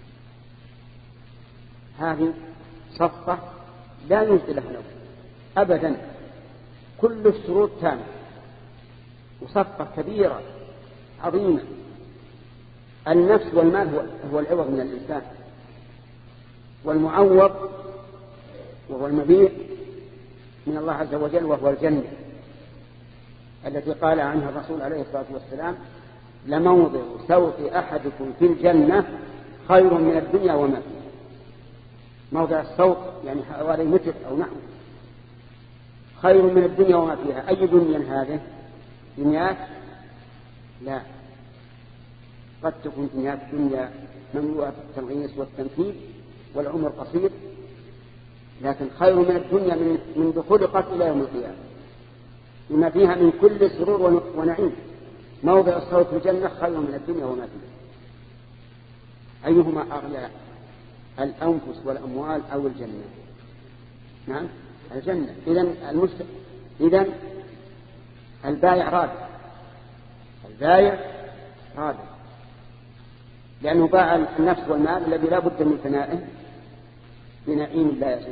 هذه صفقة لا ينزل لها له أبدا، كل الشروط تامة، وصفقة كبيرة عظيمة. النفس والمال هو, هو العوض من الإنسان، والمعوض وهو المبيع من الله عز وجل وهو الجنة التي قال عنها الرسول عليه الصلاة والسلام لموضع سوط أحدكم في الجنة خير من الدنيا وما فيها. موضع السوط يعني حوالي متر أو نحو، خير من الدنيا وما فيها. أي دنيا هذه؟ دنيات؟ لا، قد تكون دنيات دنيا مملوءة بالتنغيص والتنكيل والعمر قصير، لكن خير من الدنيا من منذ خلقت إلى يوم القيامة لما فيها من كل سرور ونعيم. موضع الصوت في الجنة خير من الدنيا وما فيها. أيهما أغلى، الأنفس والأموال أو الجنة؟ نعم الجنة. إذن المشت... إذن البائع رابح، البائع رابح لأنه باع النفس والمال الذي لا بد من فنائه بنعيم لا يزول.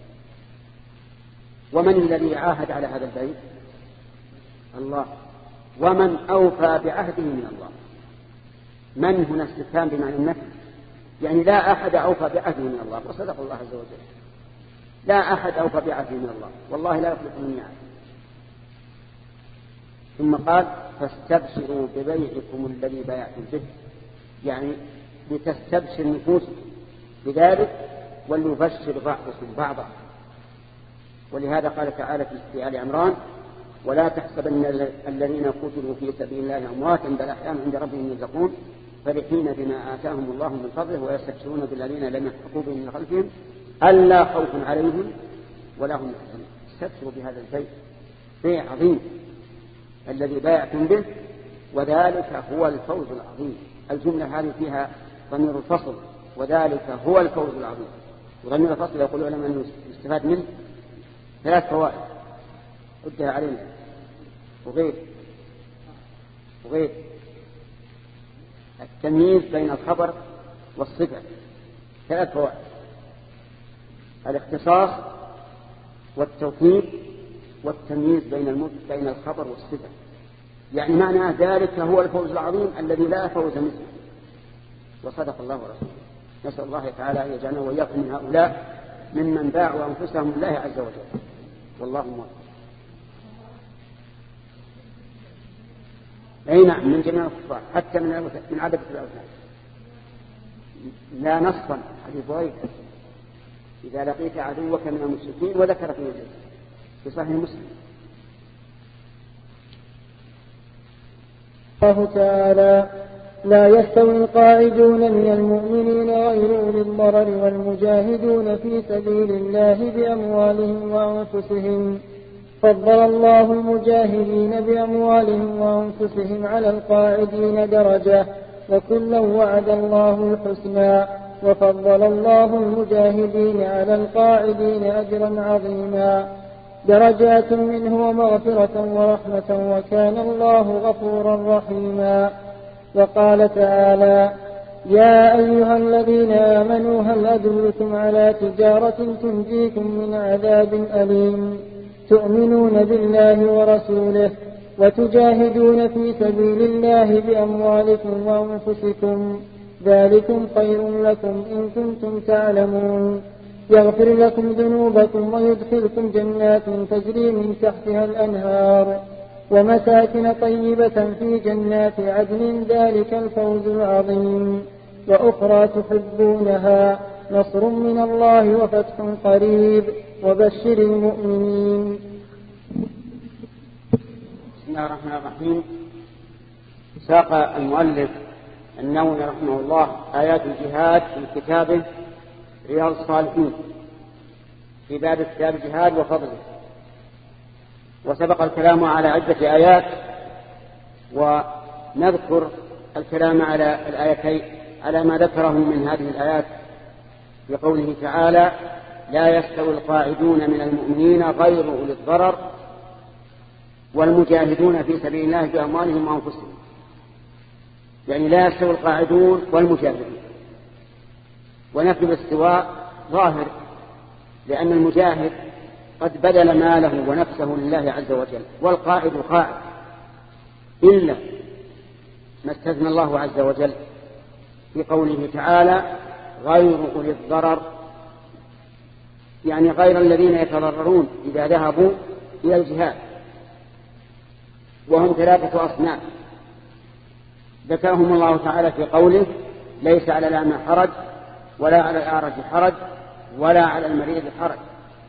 ومن الذي عاهد على هذا البيت؟ الله. ومن أوفى بعهده من الله. من هنا استفهام بمعنى النفي، يعني لا أحد أوفى بعهده من الله، وصدق الله عز وجل. لا أحد أوفى بعهده من الله، والله لا يخلف الميعاد. ثم قال فاستبشروا ببيعكم الذي بايعتم به، يعني لتستبشر نفوسكم بذلك وليبشر بعضكم بعضا. ولهذا قال تعالى في آل عمران ولا تحسبن الذين قتلوا في سبيل الله أمواتا بل أحياء عند ربهم يرزقون فرحين بما آتاهم الله من فضله ويستبشرون بالذين لم يلحقوا بهم من خلفهم ألا خوف عليهم ولا هم يحزنون. استبشروا بهذا البيع، بيع عظيم الذي بايعتم به، وذلك هو الفوز العظيم. الجملة هذه فيها ضمير الفصل، وذلك هو الفوز العظيم. وضمير الفصل يقول العلماء أنه يستفاد منه ثلاث فوائد عدها علينا وغير وغير التمييز بين الخبر والصفة ثلاث فوائد: الاختصاص والتوكيد والتمييز بين بين الخبر والصفة. يعني معنى ذلك هو الفوز العظيم الذي لا فوز مثله. وصدق الله ورسوله. نسأل الله تعالى أن يجعلنا وإياكم من هؤلاء ممن باعوا أنفسهم لله عز وجل. والله موفق. أي نعم، من جميع الكفار حتى من من عدد الأوثان. لا نصا حديث بريدة: إذا لقيت عدوك من المشركين، وذكر في ذلك في صحيح مسلم. الله تعالى: لا يستوي القاعدون من المؤمنين غير أولي الضرر والمجاهدون في سبيل الله بأموالهم وأنفسهم. فضل الله المجاهدين بأموالهم وأنفسهم على القاعدين درجة، وكلا وعد الله الحسنى. وفضل الله المجاهدين على القاعدين أجرا عظيما، درجات منه ومغفرة ورحمة، وكان الله غفورا رحيما. وقال تعالى: يا أيها الذين آمنوا هل أدلكم على تجارة تنجيكم من عذاب أليم تؤمنون بالله ورسوله وتجاهدون في سبيل الله بأموالكم وأنفسكم، ذلكم خير لكم إن كنتم تعلمون، يغفر لكم ذنوبكم ويدخلكم جنات تجري من تحتها الأنهار ومساكن طيبة في جنات عدن، ذلك الفوز العظيم. وأخرى تحبونها، نصر من الله وفتح قريب، وبشر المؤمنين. بسم الله الرحمن الرحيم. ساق المؤلف النووي رحمه الله آيات الجهاد في كتابه رياض الصالحين في باب كتاب الجهاد وفضله، وسبق الكلام على عدة آيات، ونذكر الكلام على الآيتين على ما ذكره من هذه الآيات في قوله تعالى: لا يستوي القاعدون من المؤمنين غير أولي الضرر والمجاهدون في سبيل الله بأموالهم وأنفسهم. يعني لا يستوي القاعدون والمجاهدون. ونفي الاستواء ظاهر، لأن المجاهد قد بذل ماله ونفسه لله عز وجل، والقاعد قاعد، إلا ما استثنى الله عز وجل في قوله تعالى: غير أولي الضرر، يعني غير الذين يتضررون إذا ذهبوا إلى الجهاد، وهم ثلاثة أصناف ذكرهم الله تعالى في قوله: ليس على الأعمى حرج، ولا على الأعرج حرج، ولا على المريض حرج.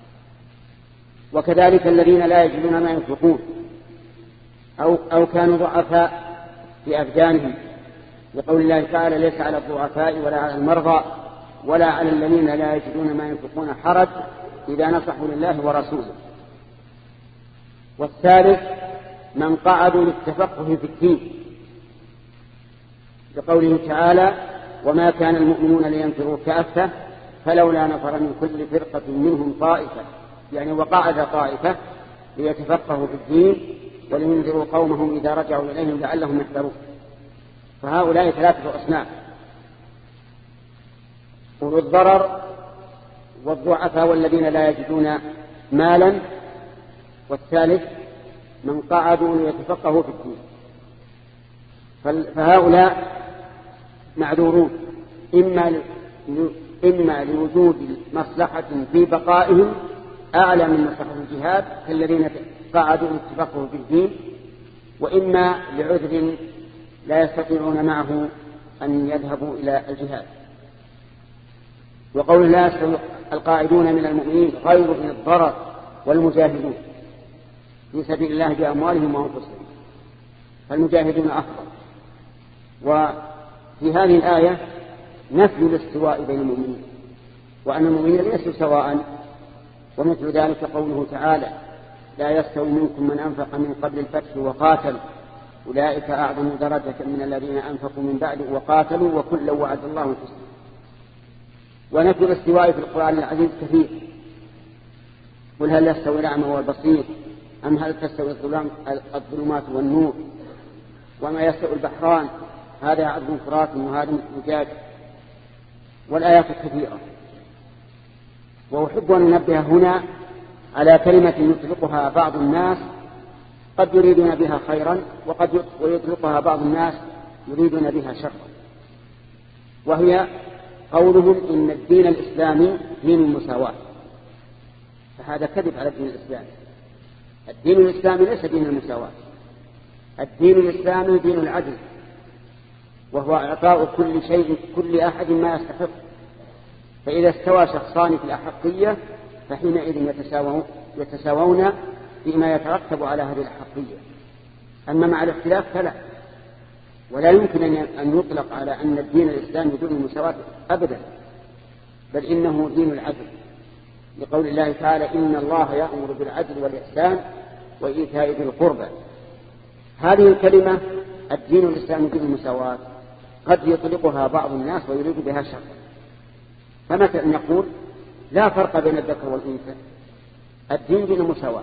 وكذلك الذين لا يجدون ما ينفقون أو, أو كانوا ضعفاء في أبدانهم، لقول الله تعالى: ليس على الضعفاء ولا على المرضى ولا على الذين لا يجدون ما ينفقون حرج إذا نصحوا لله ورسوله. والثالث من قعدوا للتفقه في الدين، لقوله تعالى: وما كان المؤمنون لينفروا كافة فلولا نفر من كل فرقة منهم طائفة، يعني وقعد طائفة ليتفقهوا في الدين ولينذروا قومهم إذا رجعوا إليهم لعلهم يحذرون. فهؤلاء ثلاثة أصناف: أولو الضرر والضعفاء والذين لا يجدون مالا، والثالث من قعدوا ليتفقهوا في الدين. فهؤلاء معذورون إما إما لوجود مصلحة في بقائهم أعلى من مصلحة الجهاد كالذين قعدوا ليتفقهوا في الدين، وإما لعذر لا يستطيعون معه أن يذهبوا إلى الجهاد. وقول لا يستوي القاعدون من المؤمنين غير أولي الضرر والمجاهدون في سبيل الله بأموالهم وأنفسهم، فالمجاهدون أفضل. وفي هذه الآية نفي الاستواء بين المؤمنين، وأن المؤمنين ليسوا سواء. ومثل ذلك قوله تعالى: لا يستوي منكم من أنفق من قبل الفتح وقاتل أولئك أعظم درجة من الذين أنفقوا من بعد وقاتلوا وكلا وعد الله الحسنى. ونفي الاستواء في القرآن العزيز كثير: قل هل يستوي الأعمى والبصير أم هل تستوي الظلمات والنور وما يستوي البحران هذا عذب فرات وهذا مجاج، والآيات كثيرة. وأحب أن ننبه هنا على كلمة يطلقها بعض الناس قد يريدون بها خيرا، وقد ويطلقها بعض الناس يريدون بها شرا، وهي قولهم إن الدين الإسلامي دين المساواة. فهذا كذب على الدين الإسلامي. الدين الإسلامي ليس دين المساواة، الدين الإسلامي دين العدل، وهو إعطاء كل شيء كل أحد ما يستحق. فإذا استوى شخصان في الأحقية فحينئذ يتساوون, يتساوون فيما يترتب على هذه الأحقية. أما مع الاختلاف فلا، ولا يمكن أن يطلق على أن الدين الإسلامي دون المساواة أبدا، بل إنه دين العدل، لقول الله تعالى إن الله يأمر بالعدل والإحسان وإيتاء ذي القربى. هذه الكلمة الدين الإسلامي دين المساواة قد يطلقها بعض الناس ويريد بها شر. فمثلا نقول لا فرق بين الذكر والأنثى، الدين دين المساواة.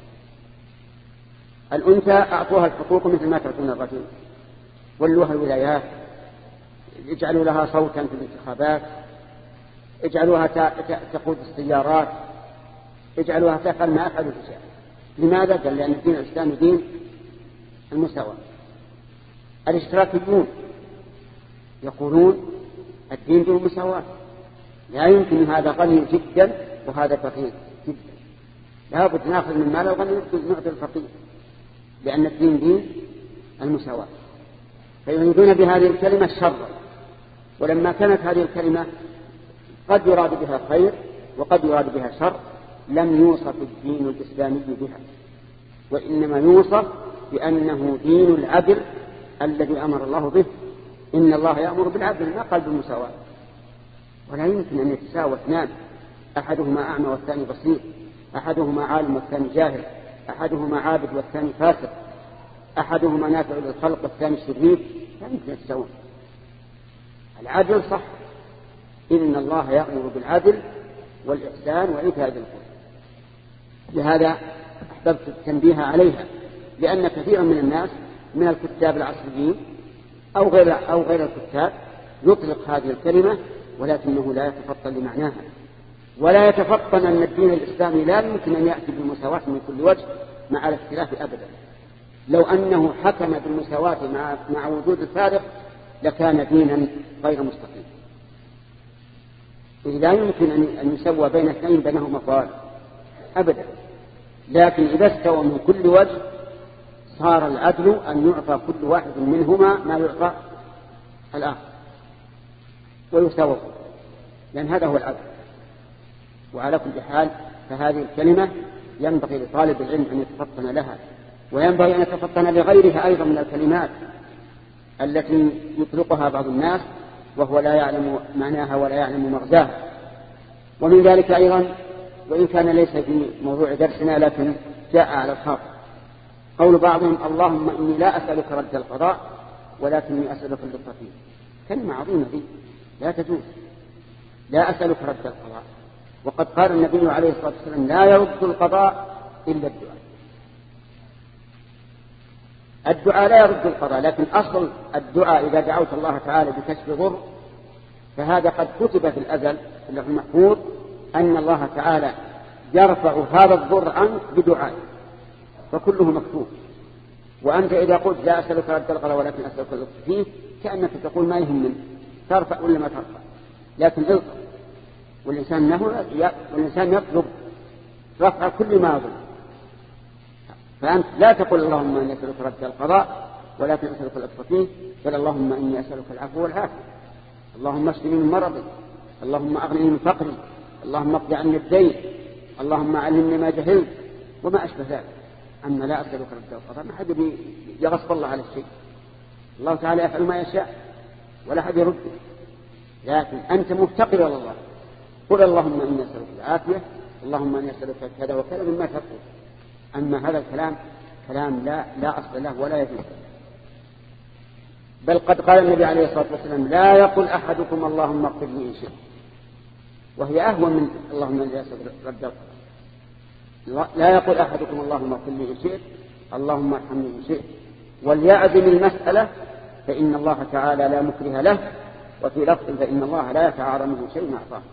الأنثى أعطوها الحقوق مثل ما تعطون الرجل، ولوها الولايات، اجعلوا لها صوتا في الانتخابات، اجعلوها تقود السيارات، اجعلوها تفعل ما أفعل الرجال. لماذا؟ قال لأن الدين الإسلامي دين المساواة. الاشتراكيون يقولون الدين دين المساواة، لا يمكن هذا غني جدا وهذا فقير جدا، لا بد ناخذ من مال الغني نعطي الفقير، لأن الدين دين المساواة. فيريدون بهذه الكلمة شرا، ولما كانت هذه الكلمة قد يراد بها خير وقد يراد بها شر لم يوصف الدين الإسلامي بها، وإنما يوصف بأنه دين العدل الذي أمر الله به. إن الله يأمر بالعدل، ما قال بالمساواة. ولا يمكن أن يتساوى اثنان، أحدهما أعمى والثاني بصير، أحدهما عالم والثاني جاهل، أحدهما عابد والثاني فاسق، أحدهما نافع للخلق والثاني شرير، لا يمكن يتساوون. العدل صح، إن الله يأمر بالعدل والإحسان وإيتاء ذي القربى. لهذا أحببت التنبيه عليها، لأن كثيرا من الناس من الكتاب العصريين أو غير, أو غير الكتاب يطلق هذه الكلمة ولكنه لا يتفطن لمعناها، ولا يتفطن أن الدين الإسلامي لا يمكن أن يأتي بالمساواة من كل وجه مع الاختلاف أبدا. لو أنه حكم بالمساواة مع, مع وجود الفارق لكان دينا غير مستقيم. لا يمكن أن يسوى بين اثنين بينهما فارق أبدا، لكن إذا استوى من كل وجه صار العدل أن يعطى كل واحد منهما ما يعطى الآخر ويساوي، لأن هذا هو العدل. وعلى كل حال فهذه الكلمة ينبغي لطالب العلم أن يتفطن لها، وينبغي أن يتفطن لغيرها أيضا من الكلمات التي يطلقها بعض الناس وهو لا يعلم معناها ولا يعلم مغزاها. ومن ذلك أيضا، وإن كان ليس في موضوع درسنا لكن جاء على الخاطر، قول بعضهم اللهم إني لا أسألك رد القضاء ولكني أسألك اللطف فيه. كلمة عظيمة دي لا تجوز، لا أسألك رد القضاء. وقد قال النبي عليه الصلاة والسلام لا يرد القضاء إلا الدعاء. الدعاء لا يرد القضاء، لكن أصل الدعاء إذا دعوت الله تعالى بكشف ضر فهذا قد كتب في الأزل في اللوح المحفوظ أن الله تعالى يرفع هذا الضر عنك بدعاء، فكله مكتوب. وأنت إذا قلت لا أسألك رد القضاء ولكن أسألك اللطف فيه كأنك تقول ما يهمني ترفع ولا ما ترفع، لكن الطف. والإنسان, والإنسان يطلب رفع كل ما يظلم. فأنت لا تقول اللهم إني أسألك رد القضاء ولكن أسألك اللطف فيه، بل اللهم إني أسألك العفو والعافية، اللهم اشفني من مرضي، اللهم أغنني من فقري، اللهم اقض عني الدين، اللهم علمني ما جهلت وما أشبه ذلك. أما لا أسألك رد القضاء ما حد يغصب الله على الشيء، الله تعالى يفعل ما يشاء ولا حد يرده، لكن أنت مفتقر إلى الله. قل اللهم إني أسألك العافية، اللهم إني أسألك كذا وكذا مما تقول. أما هذا الكلام كلام لا, لا أصل له ولا يجوز. بل قد قال النبي عليه الصلاة والسلام لا يقول أحدكم اللهم اغفر لي إن شئت، وهي أهون من اللهم إني أسألك رد القضاء. لا يقول أحدكم اللهم اغفر لي إن شئت، اللهم ارحمني إن شئت، وليعزم المسألة فإن الله تعالى لا مكره له، وفي لفظ فإن الله لا يتعارضه شيء أعطاه.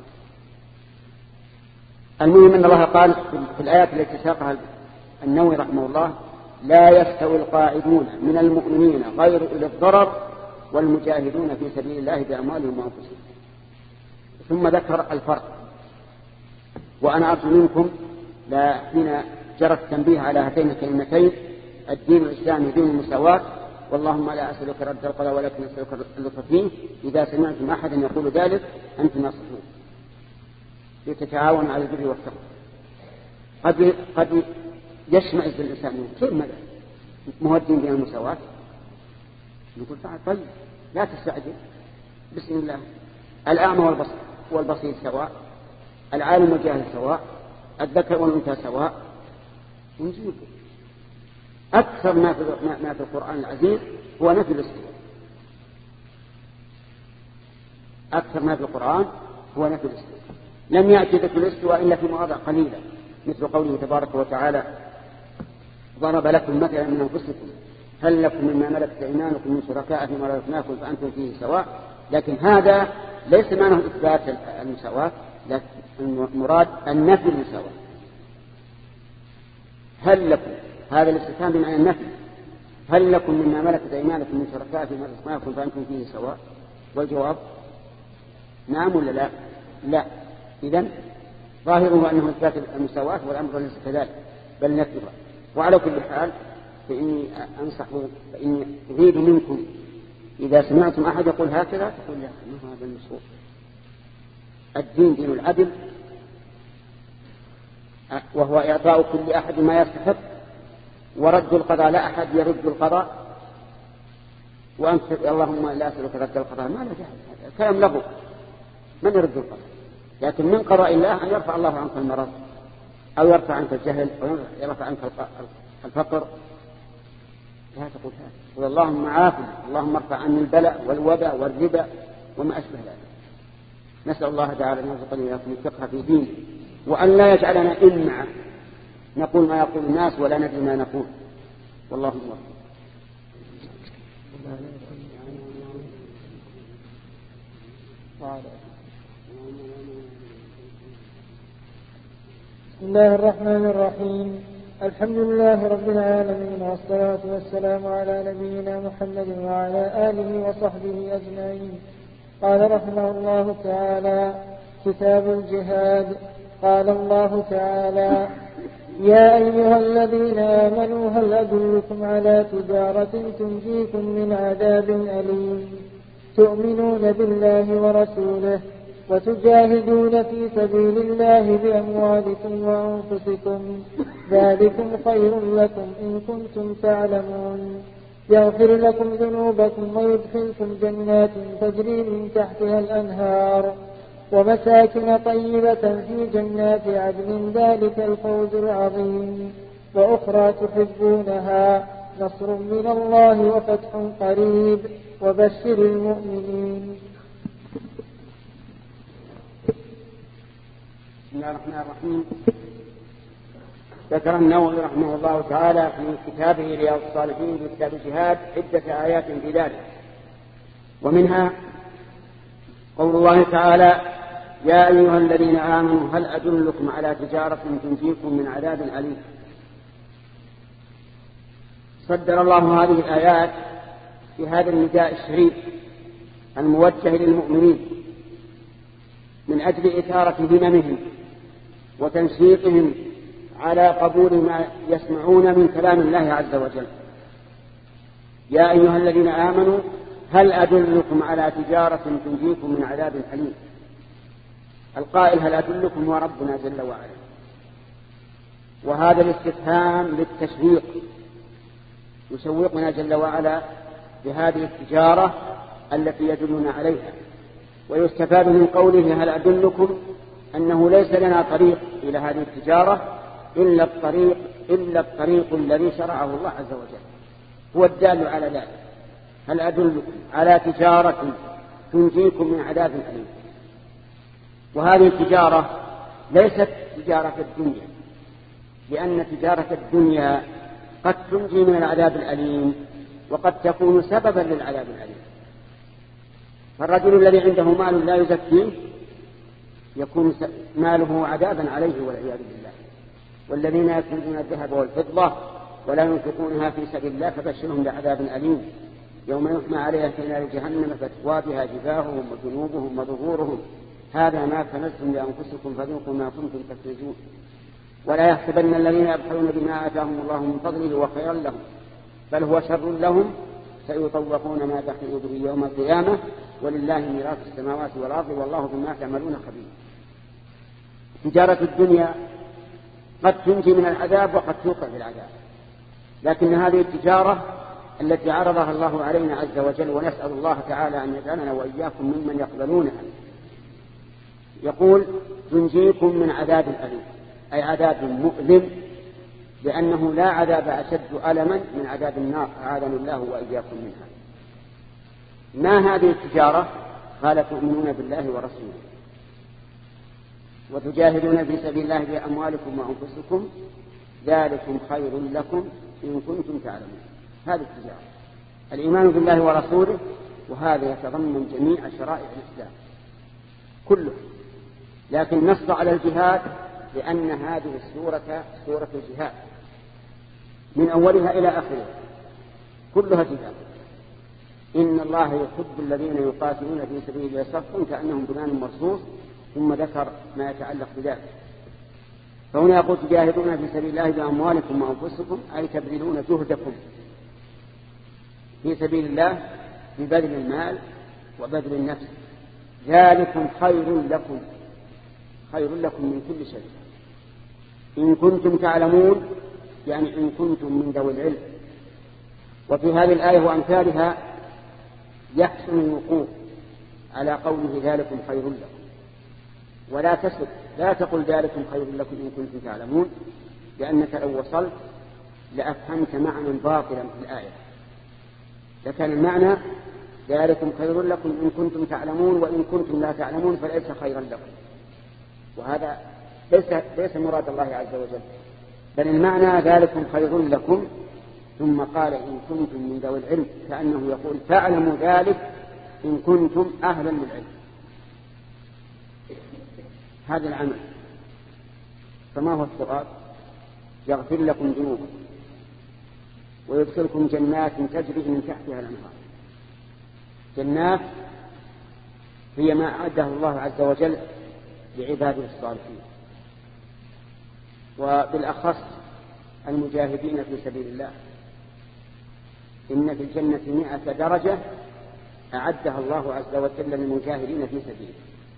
المهم أن الله قال في الآيات التي ساقها النووي رحمه الله: لا يستوي القاعدون من المؤمنين غير أولي الضرر والمجاهدون في سبيل الله بأموالهم وأنفسهم. ثم ذكر الفرق. وأنا أرجو منكم لا حين جرى التنبيه على هاتين الكلمتين: الدين الإسلامي دين المساواة، واللهم لا أسألك رد القضاء ولكن أسألك اللطف فيه، إذا سمعتم أحدا يقول ذلك أنتم ناصحون لتتعاون على البر والتقوى. قد قد يشمئز الإنسان منه: كيف ماذا مهدين بين المساواة؟ نقول تعال طيب لا تستعجل، بسم الله. الأعمى والبصير والبصير سواء، العالم والجاهل سواء، الذكر والأنثى سواء. ونجيب أكثر ما في ما في القرآن العزيز هو نفي الاستواء. أكثر ما في القرآن هو نفي الاستواء. لم يأتي ذكر الاستواء إلا في مواضع قليلة، مثل قوله تبارك وتعالى: ضرب لكم مثلا من أنفسكم هل لكم مما ملكت أيمانكم من شركاء فيما رزقناكم فأنتم فيه سواء. لكن هذا ليس معناه إثبات المساواة، لكن المراد النفي المساواة. هل لكم، هذا الاستفهام بمعنى النفي، هل لكم مما ملكت أيمانكم من شركاء فيما رزقناكم فأنتم فيه سواء؟ والجواب نعم ولا لا؟ لا. إذن ظاهره أنه إثبات المساواة، والأمر ليس كذلك بل نفيها. وعلى كل حال فإني أنصح فإني أريد منكم إذا سمعتم أحد يقول هكذا تقول: لا، ما هذا المسؤول. الدين دين العدل، وهو إعطاء كل أحد ما يستحق، ورد القضاء لا أحد يرد القضاء. وأنت اللهم لا أسألك رد القضاء، ما نجح كلام لغو، من يرد القضاء؟ لكن من قضاء الله أن يرفع الله عنك المرض، أو يرفع عنك الجهل، أو يرفع عنك الفقر. لا تقول هذا، قل اللهم عافنا، اللهم ارفع عني البلاء والوباء والربا وما أشبه ذلك. نسأل الله تعالى أن يرزقنا وإياكم الفقه في دينه، وأن لا يجعلنا إمعا نقول ما يقول الناس ولا ندري ما نقول. والله موفق. بسم الله الرحمن الرحيم. الحمد لله رب العالمين، والصلاة والسلام على نبينا محمد وعلى آله وصحبه أجمعين. قال رحمه الله تعالى: كتاب الجهاد. قال الله تعالى: يا أيها الذين آمنوا هل أدلكم على تجارة تنجيكم من عذاب أليم تؤمنون بالله ورسوله وتجاهدون في سبيل الله بأموالكم وأنفسكم، ذلكم خير لكم إن كنتم تعلمون، يغفر لكم ذنوبكم ويدخلكم جنات تجري من تحتها الأنهار ومساكن طيبة في جنات عدن، ذلك الفوز العظيم، وأخرى تحبونها، نصر من الله وفتح قريب، وبشر المؤمنين. بسم الله الرحمن الرحيم. ذكر النووي رحمه الله تعالى في كتابه رياض الصالحين في كتاب الجهاد عدة آيات في ذلك، ومنها قول الله تعالى: يا أيها الذين آمنوا هل أدلكم على تجارة تنجيكم من عذاب أليم. صدر الله هذه الآيات في هذا النداء الشريف الموجه للمؤمنين من أجل إثارة هممهم وتنشيطهم على قبول ما يسمعون من كلام الله عز وجل. يا أيها الذين آمنوا هل أدلكم على تجارة تنجيكم من عذاب أليم. القائل هل أدلكم هو ربنا جل وعلا، وهذا الاستفهام للتشويق، يشوقنا جل وعلا بهذه التجارة التي يدلنا عليها. ويستفاد من قوله هل أدلكم أنه ليس لنا طريق إلى هذه التجارة إلا الطريق إلا الطريق الذي شرعه الله عز وجل، هو الدال على ذلك. هل أدلكم على تجارة تنجيكم من عذاب أليم. وهذه التجارة ليست تجارة الدنيا، لأن تجارة الدنيا قد تنجي من العذاب الأليم وقد تكون سببا للعذاب الأليم. فالرجل الذي عنده مال لا يزكيه يكون ماله عذابا عليه والعياذ بالله. والذين يكنزون الذهب والفضة ولا ينفقونها في سبيل الله فبشرهم بعذاب أليم يوم يحمى عليها في نار جهنم فتكوى بها جباههم وجنوبهم وظهورهم هذا ما كنزتم لأنفسكم فذوقوا ما كنتم تكنزون. ولا يحسبن الذين يبخلون بما آتاهم الله من فضله وخيرا لهم بل هو شر لهم سيطوقون ما بخلوا به يوم القيامة ولله ميراث السماوات والأرض والله بما تعملون خبير. تجارة الدنيا قد تنجي من العذاب وقد توقع بالعذاب، لكن هذه التجارة التي عرضها الله علينا عز وجل ونسأل الله تعالى أن يجعلنا وإياكم ممن يقبلونها. يقول تنجيكم من عذاب أليم أي عذاب مؤلم لأنه لا عذاب أشد ألما من عذاب النار أعاذنا الله وإياكم منها. ما هذه التجارة؟ قال تؤمنون بالله ورسوله وتجاهدون في سبيل الله بأموالكم وأنفسكم ذلكم خير لكم إن كنتم تعلمون. هذه التجارة الإيمان بالله ورسوله، وهذا يتضمن جميع شرائع الإسلام كله، لكن نص على الجهاد لأن هذه السورة سورة الجهاد من أولها إلى آخرها كلها جهاد. إن الله يحب الذين يقاتلون في سبيله صفا كأنهم بنيان مرصوص، ثم ذكر ما يتعلق بذلك. فهنا يقول تجاهدون في سبيل الله بأموالكم وأنفسكم أي تبذلون جهدكم في سبيل الله ببذل المال وبذل النفس. ذلكم خير لكم خير لكم من كل شيء إن كنتم تعلمون، يعني إن كنتم من ذوي العلم. وفي هذه الآية وأمثالها يحسن الوقوف على قوله ذلكم خير لكم، ولا تسب لا تقل ذلكم خير لكم إن كنتم تعلمون، لأنك لو وصلت لأفهمت معنى باطلا في الآية، لكان المعنى ذلكم خير لكم إن كنتم تعلمون وإن كنتم لا تعلمون فليس خيرا لكم، وهذا ليس, ليس مراد الله عز وجل، بل المعنى ذلكم خير لكم ثم قال إن كنتم من ذوي العلم، كأنه يقول فاعلموا ذلك إن كنتم أهلا للعلم. هذا العمل. فما هو الثواب؟ يغفر لكم ذنوبكم ويدخلكم جنات تجري من تحتها الأنهار. جنات هي ما أعده الله عز وجل لعباده الصالحين، وبالأخص المجاهدين في سبيل الله. إن في الجنة مئة درجة أعدها الله عز وجل للمجاهدين في سبيله،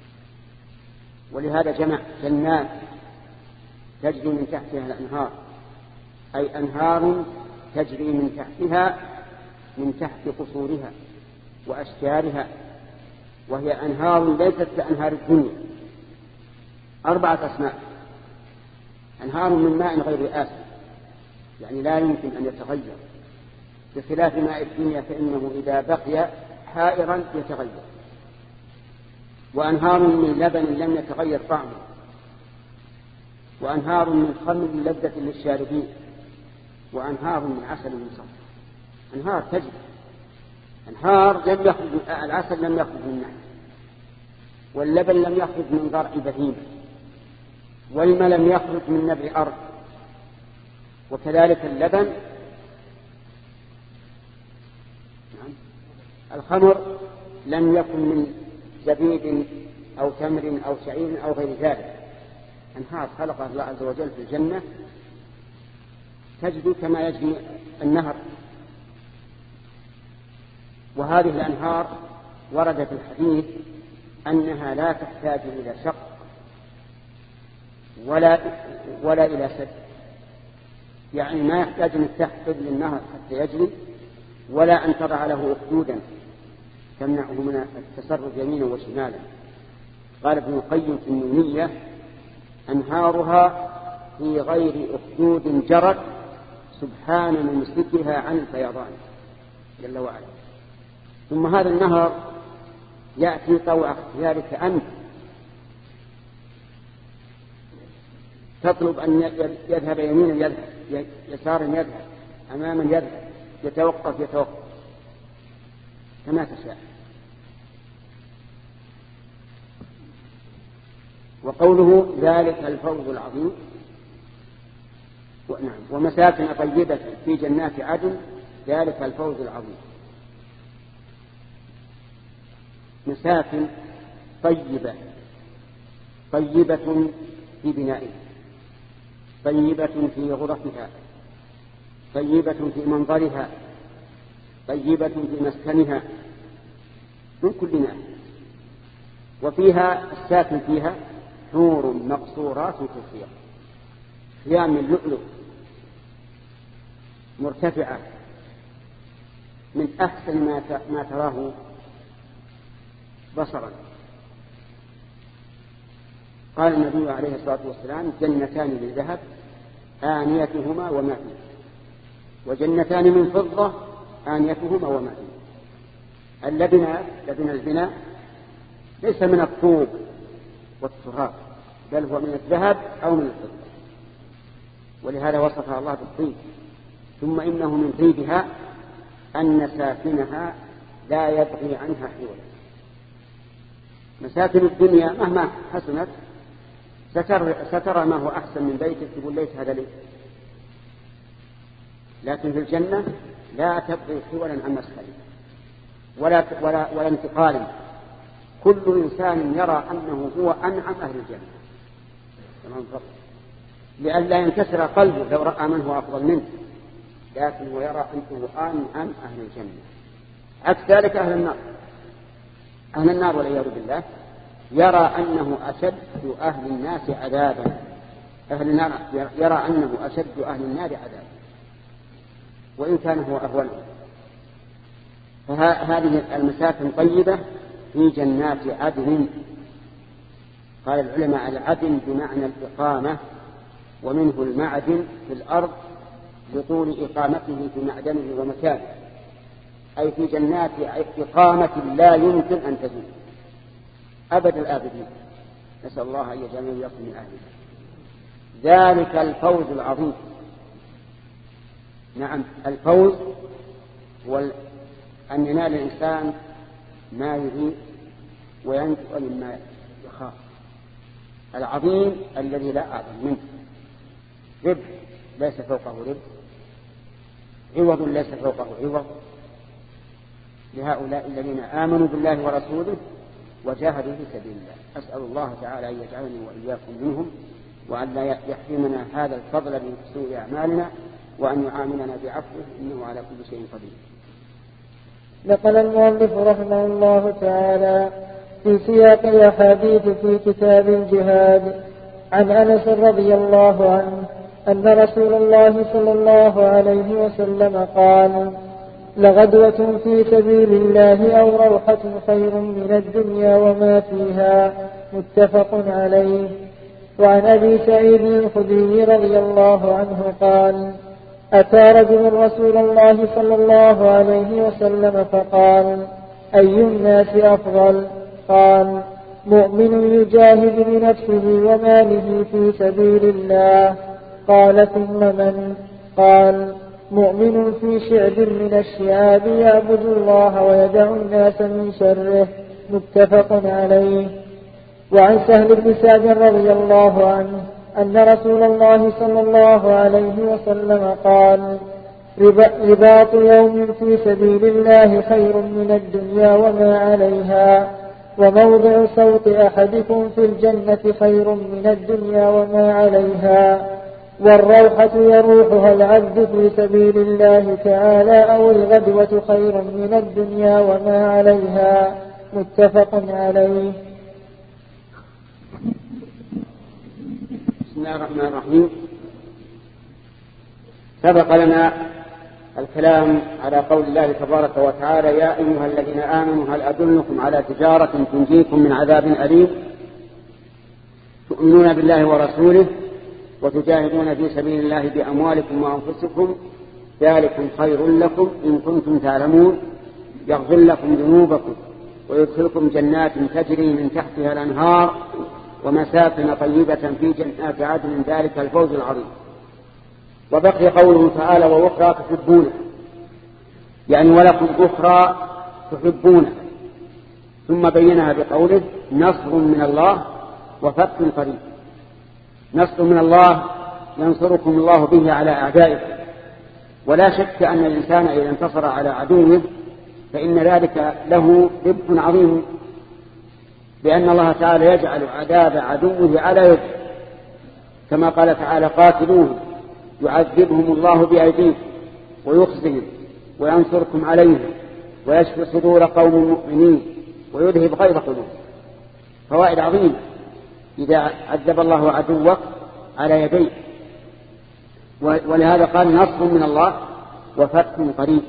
ولهذا جمع جنات تجري من تحتها الأنهار، أي أنهار تجري من تحتها من تحت قصورها وأشجارها، وهي أنهار ليست كأنهار الدنيا. أربعة أسماء: أنهار من ماء غير آسن، يعني لا يمكن أن يتغير، بخلاف ماء الدنيا فإنه إذا بقي حائرا يتغير. وأنهار من لبن لم يتغير طعمه، وأنهار من خمر لذة للشاربين، وأنهار من عسل مصفى. أنهار تجري، أنهار لم يخرج العسل لم يخرج من نحن، واللبن لم يخرج من ضرع بهيمة، والماء لم يخرج من نبع أرض، وكذلك اللبن. الخمر لم يكن من زبيب أو تمر أو شعير أو غير ذلك. أنهار خلقها الله عز وجل في الجنة تجري كما يجري النهر. وهذه الأنهار ورد في الحديث أنها لا تحتاج إلى شق ولا ولا إلى سد، يعني ما يحتاج أن تحفظ للنهر حتى يجري، ولا أن تضع له أخدودا تمنعه من التصرف يمينا وشمالا. قال ابن القيم في النونية: أنهارها في غير أخدود جرت سبحان ممسكها عن الفيضان جل وعلا. ثم هذا النهر يأتي طوع اختيارك أنت، تطلب أن يذهب يمينا يذهب، يسارا يذهب، أماما يذهب، يتوقف يتوقف كما تشاء. وقوله ذلك الفوز العظيم نعم ومساكن طيبة في جنات عدن ذلك الفوز العظيم. مساكن طيبة طيبة في بنائها طيبة في غرفها طيبة في منظرها طيبة في مسكنها من كل ناحية. وفيها الساكن فيها حور مقصورات في الخيام خيام من لؤلؤ مرتفعة من أحسن ما تراه بصرا. قال النبي عليه الصلاة والسلام جنتان من ذهب آنيتهما وما فيه وجنتان من فضة آنيتهما وما فيه. اللبنة لبن البناء ليس من الطوب والتراب بل هو من الذهب أو من الفضة ولهذا وصفها الله بالطيب. ثم إنه من طيبها أن ساكنها لا يبغي عنها حولا. مساكن الدنيا مهما حسنت سترى ما هو أحسن من بيتك تقول ليس هذا لي. لكن في الجنة لا تبغي حولا عن مسكنه ولا, ولا, ولا انتقالا. كل إنسان يرى أنه هو أنعم أهل الجنة لأن لا ينكسر قلبه لو رأى من هو أفضل منه لكن هو يرى أنه أنعم أهل الجنة. عكس ذلك أهل النار أهل النار والعياذ بالله يرى أنه أشد أهل الناس عذابا. أهل النار يرى أنه أشد أهل النار عذابا وإن كان هو أهونه. فهذه المساكن طيبة في جنات عدن. قال العلماء العدن بمعنى الإقامة ومنه المعدن في الأرض لطول إقامته في معدنه ومكانه أي في جنات إقامة لا يمكن أن تزول أبد الآبدين. نسأل الله أن يجعلنا وإياكم من أهله. ذلك الفوز العظيم. نعم الفوز هو أن ينال الإنسان ما يريد وينجو مما يخاف. العظيم الذي لا أعظم منه. رب ليس فوقه رب عوض ليس فوقه عوض لهؤلاء الذين آمنوا بالله ورسوله وجاهدوا في سبيل الله. أسأل الله تعالى أن يجعلني وإياكم منهم وأن لا يحرمنا هذا الفضل من سوء أعمالنا وأن يعاملنا بعفوه إنه على كل شيء قدير. نقل المؤلف رحمه الله تعالى في سياق الأحاديث في كتاب الجهاد عن أنس رضي الله عنه أن رسول الله صلى الله عليه وسلم قال لغدوة في سبيل الله أو روحة خير من الدنيا وما فيها متفق عليه. وعن أبي سعيد الخدري رضي الله عنه قال أتى رجل رسول الله صلى الله عليه وسلم فقال أي الناس أفضل؟ قال مؤمن يجاهد بنفسه وماله في سبيل الله. قال ثم من؟ قال مؤمن في شعب من الشعاب يعبد الله ويدع الناس من شره متفق عليه. وعن سهل بن سعد رضي الله عنه أن رسول الله صلى الله عليه وسلم قال رباط يوم في سبيل الله خير من الدنيا وما عليها وموضع صوت أحدكم في الجنة خير من الدنيا وما عليها والروحة يروحها العبد في سبيل الله تعالى أو الغدوة خير من الدنيا وما عليها متفق عليه. بسم الله الرحمن الرحيم. سبق لنا الكلام على قول الله تبارك وتعالى يا أيها الذين آمنوا هل أدلكم على تجارة تنجيكم من عذاب أليم تؤمنون بالله ورسوله وتجاهدون في سبيل الله بأموالكم وأنفسكم ذلكم خير لكم إن كنتم تعلمون يغفر لكم ذنوبكم ويدخلكم جنات تجري من تحتها الأنهار ومساكن طيبة في جنات عدن ذلك الفوز العظيم. وبقي قوله تعالى وأخرى تحبونها يعني ولكم أخرى تحبونها، ثم بينها بقوله نصر من الله وفتح قريب. نصر من الله ينصركم الله به على أعدائكم، ولا شك أن الإنسان إذا انتصر على عدوه فإن ذلك له ربح عظيم، لأن الله تعالى يجعل عذاب عدوه على يده، كما قال تعالى قاتلوه يعذبهم الله بأيديكم ويخزهم وينصركم عليهم ويشفي صدور قوم مؤمنين ويذهب غيظ قلوبهم. فوائد عظيمة إذا عذب الله عدوك على يديه. ولهذا قال نصر من الله وفتح قريب.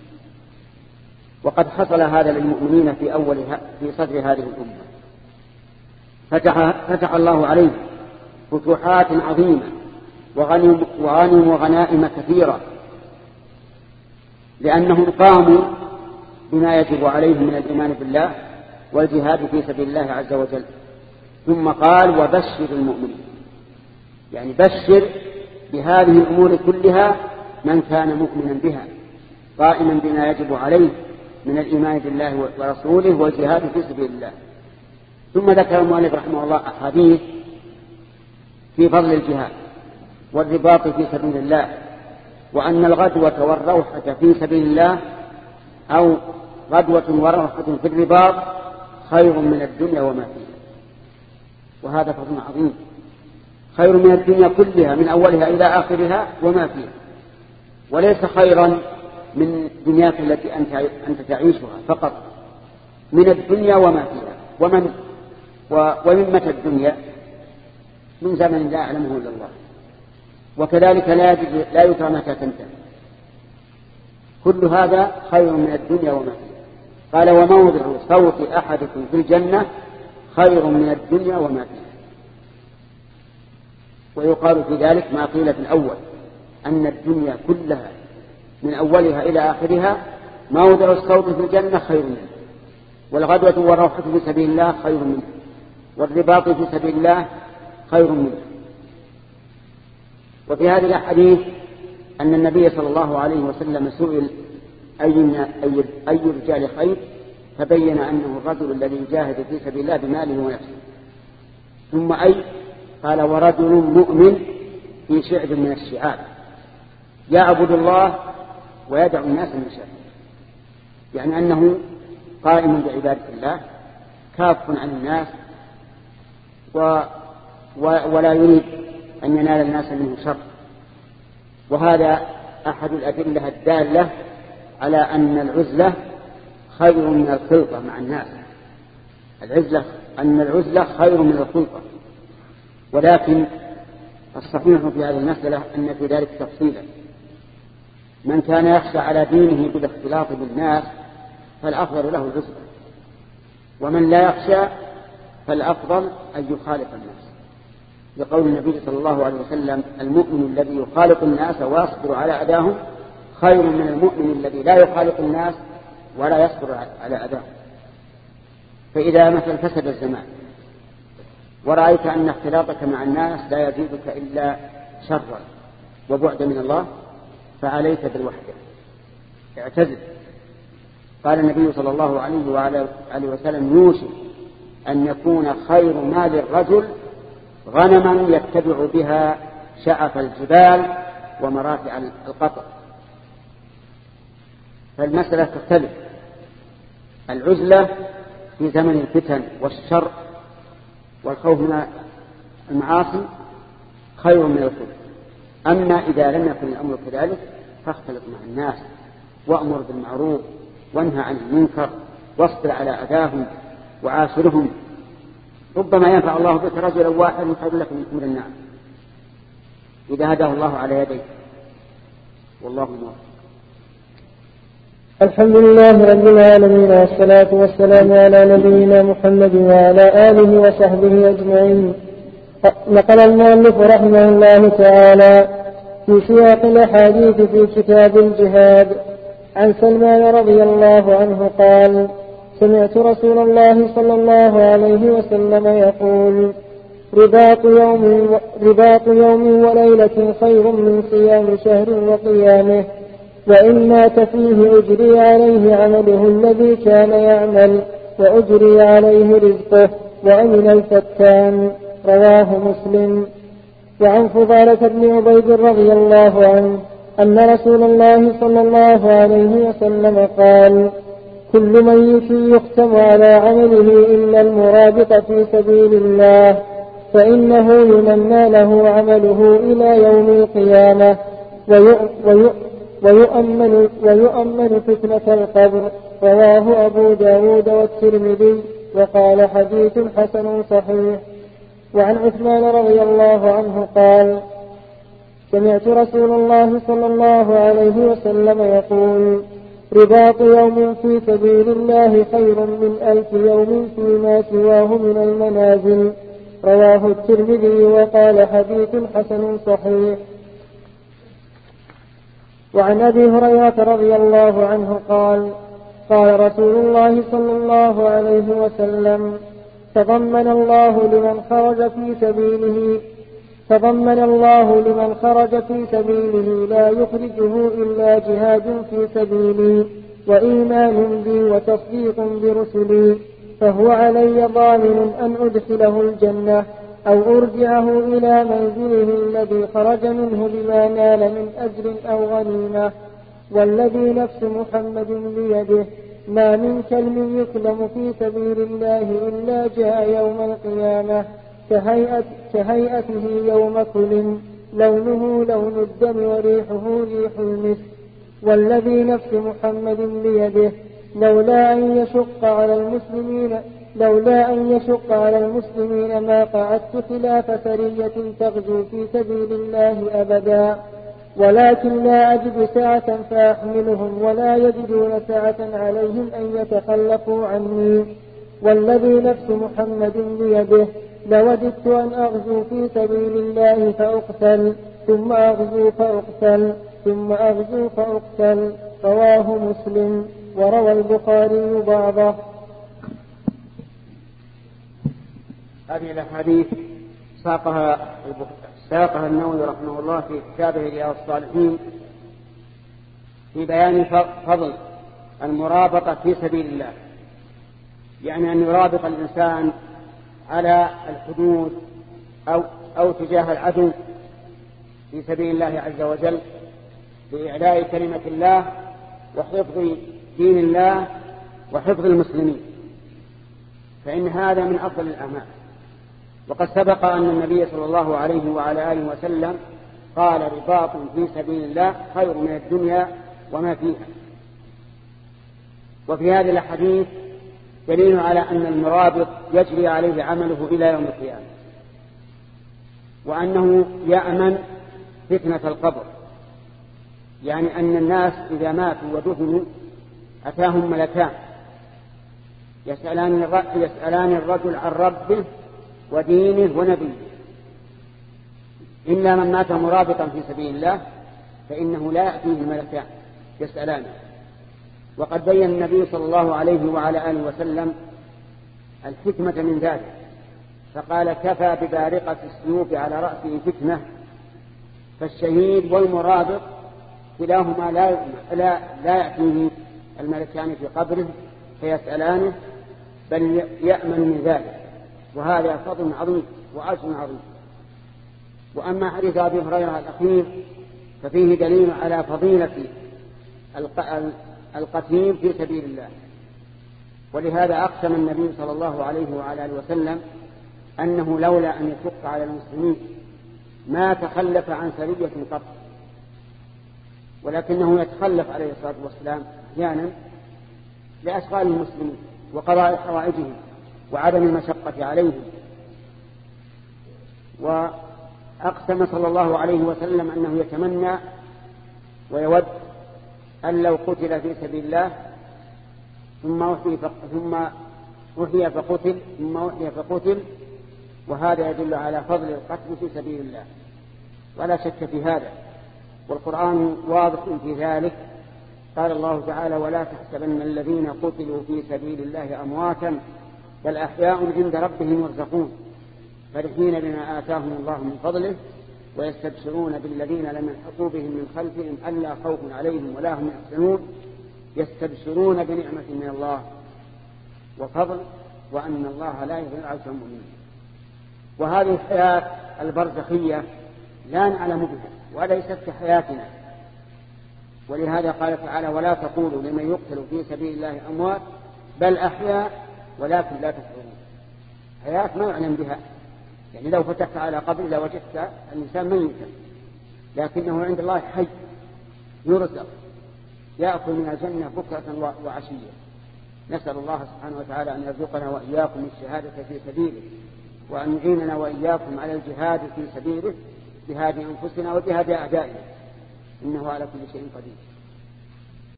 وقد حصل هذا للمؤمنين في أول في صدر هذه الأمة، فتح, فتح الله عليهم فتوحات عظيمة وغنم, وغنم وغنائم كثيرة، لأنهم قاموا بما يجب عليهم من الإيمان بالله والجهاد في سبيل الله عز وجل. ثم قال وبشر المؤمنين، يعني بشر بهذه الأمور كلها من كان مؤمنا بها قائما بما يجب عليه من الإيمان بالله ورسوله والجهاد في سبيل الله. ثم ذكر المؤلف رحمه الله أحاديث في فضل الجهاد والرباط في سبيل الله، وأن الغدوة والروحة في سبيل الله أو غدوة وروحة في الرباط خير من الدنيا وما فيها. وهذا فضل عظيم، خير من الدنيا كلها من أولها إلى آخرها وما فيها، وليس خيرا من دنياك التي أنت تعيشها فقط، من الدنيا وما فيها. ومن ومن متى الدنيا؟ من زمن لا يعلمه إلا الله، وكذلك لا لا يدرى متى تنتهي. كل هذا خير من الدنيا وما فيها. قال وموضع صوت أحدكم في الجنة خير من الدنيا وما فيها. ويقال في ذلك ما قيل في الأول، أن الدنيا كلها من أولها إلى آخرها موضع الصوت في الجنة خير منه، والغدوة والروحة في سبيل الله خير منه، والرباط في سبيل الله خير منه. وفي هذه الحديث أن النبي صلى الله عليه وسلم سئل أي, أي, أي رجال خير، فبين أنه الرجل الذي يجاهد في سبيل الله بماله ونفسه. ثم أي قال ورجل مؤمن في شعب من الشعاب يعبد الله ويدعو الناس من شره، يعني أنه قائم بعبادة الله كاف عن الناس و ولا يريد أن ينال الناس منه شر. وهذا أحد الأدلة الدالة على أن العزلة خير من الخلطة مع الناس. العزلة أن العزلة خير من الخلطة، ولكن الصحيح في هذه المسألة أن في ذلك تفصيلا. من كان يخشى على دينه بالاختلاط بالناس فالأفضل له العزلة، ومن لا يخشى فالأفضل أن يخالط الناس، لقول النبي صلى الله عليه وسلم المؤمن الذي يخالط الناس ويصبر على أذاهم خير من المؤمن الذي لا يخالط الناس ولا يصبر على أذاهم. فإذا مثلا فسد الزمان ورأيت أن اختلاطك مع الناس لا يزيدك إلا شرا وبعد من الله فعليك بالوحدة، اعتزل. قال النبي صلى الله عليه وعلى آله وسلم يوشك أن يكون خير مال الرجل غنما يتبع بها شعف الجبال ومراتع القطر. فالمسألة تختلف. العزلة في زمن الفتن والشر والخوف من المعاصي خير من الخلط. أما إذا لم يكن الأمر كذلك فاختلط مع الناس وأمر بالمعروف وانهى عن المنكر واصبر على أذاهم وعاشرهم. ربما ينفع الله بك رجلا واحدا خير لك من حمر النعم إذا هداه الله على يديك. والله موفق. الحمد لله رب العالمين، والصلاة والسلام على نبينا محمد وعلى آله وصحبه أجمعين. نقل المؤلف رحمه الله تعالى في سياق الأحاديث في كتاب الجهاد عن سلمان رضي الله عنه قال سمعت رسول الله صلى الله عليه وسلم يقول رباط يوم, رباط يوم وليلة خير من صيام شهر وقيامه، وإن مات فيه أجري عليه عمله الذي كان يعمل وأجري عليه رزقه وأمن الفتان. رواه مسلم. وعن فضالة بن عبيد رضي الله عنه أن رسول الله صلى الله عليه وسلم قال: كل ميت يختم على عمله إلا المرابط في سبيل الله فإنه يمنى له عمله إلى يوم القيامة ويؤمن, ويؤمن فتنة القبر. رواه أبو داود والترمذي وقال: حديث حسن صحيح. وعن عثمان رضي الله عنه قال: سمعت رسول الله صلى الله عليه وسلم يقول: رباط يوم في سبيل الله خير من ألف يوم فيما سواه من المنازل. رواه الترمذي وقال: حديث حسن صحيح. وعن أبي هريرة رضي الله عنه قال: قال رسول الله صلى الله عليه وسلم: تضمن الله لمن خرج في سبيله تضمن الله لمن خرج في سبيله لا يخرجه إلا جهاد في سبيلي وإيمان بي وتصديق برسلي، فهو علي ضامن أن أدخله الجنة أو أرجعه إلى منزله الذي خرج منه بما نال من أجر أو غنيمة. والذي نفس محمد بيده ما من كلم يكلم في سبيل الله إلا جاء يوم القيامة كهيئة كهيئته يوم كلم، لونه لون الدم وريحه ريح المسك. والذي نفس محمد بيده لولا أن يشق على المسلمين لولا أن يشق على المسلمين ما قعدت خلاف سرية تغزو في سبيل الله أبدا، ولكن لا أجد سعة فأحملهم ولا يجدون سعة عليهم أن يتخلفوا عني. والذي نفس محمد بيده لوددت أن أغزو في سبيل الله فأقتل ثم أغزو فأقتل ثم أغزو فأقتل. رواه مسلم. وروى البخاري بعضه. هذه الأحاديث ساقها ساقها النووي رحمه الله في كتابه رياض الصالحين في بيان فضل المرابطة في سبيل الله، يعني أن يرابط الإنسان على الحدود أو, أو تجاه العدو في سبيل الله عز وجل لإعلاء كلمة الله وحفظ دين الله وحفظ المسلمين، فإن هذا من أفضل الأعمال. وقد سبق أن النبي صلى الله عليه وعلى آله وسلم قال: رباط في سبيل الله خير من الدنيا وما فيها. وفي هذه الحديث دليل على أن المرابط يجري عليه عمله إلى يوم القيامة، وأنه يأمن فتنة القبر، يعني أن الناس إذا ماتوا ودفنوا أتاهم ملكان يسألان يسألان الرجل عن ربه ودينه ونبيه، إلا من مات مرابطا في سبيل الله فإنه لا يأتيه الملكان يسألانه. وقد بين النبي صلى الله عليه وعلى آله وسلم الحكمة من ذلك، فقال: كفى ببارقة السيوف على رأسه فتنة. فالشهيد والمرابط كلاهما لا, لا, لا يأتيه الملكان في قبره فيسألانه، بل يأمن من ذلك، وهذا فضل عظيم وأجر عظيم. وأما حديث أبي هريرة الأخير ففيه دليل على فضيلة القتيل في سبيل الله، ولهذا أقسم النبي صلى الله عليه وعلى آله وسلم أنه لولا أن يشق على المسلمين ما تخلف عن سرية قط، ولكنه يتخلف عليه الصلاة والسلام أحيانا لأشغال المسلمين وقضاء حوائجهم وعدم المشقة عليهم. وأقسم صلى الله عليه وسلم أنه يتمنى ويود أن لو قتل في سبيل الله ثم وحي ثم وحي فقتل ثم وحي فقتل، وهذا يدل على فضل القتل في سبيل الله ولا شك في هذا، والقرآن واضح في ذلك. قال الله تعالى: ولا تحسبن الذين قتلوا في سبيل الله أمواتا بل أحياء عند ربهم يرزقون فرحين بما آتاهم الله من فضله ويستبشرون بالذين لم يلحقوا بهم من خلفهم ألا خوف عليهم ولا هم يحزنون يستبشرون بنعمة من الله وفضل وأن الله لا يضيع أجر المؤمنين. وهذه الحياة البرزخية لا نعلم بها وليست كحياتنا، ولهذا قال تعالى ولا تقولوا لمن يقتل في سبيل الله أموات بل أحياء ولكن لا تشعرون. حياة ما يعلم بها، يعني لو فتحت على قبر لوجدت الإنسان ميتا، لكنه عند الله حي يرزق يأكل من الجنة بكرة وعشية. نسأل الله سبحانه وتعالى أن يرزقنا وإياكم الشهادة في سبيله، وأن يعيننا وإياكم على الجهاد في سبيله بهذه أنفسنا وبهذه أعدائنا، إنه على كل شيء قدير.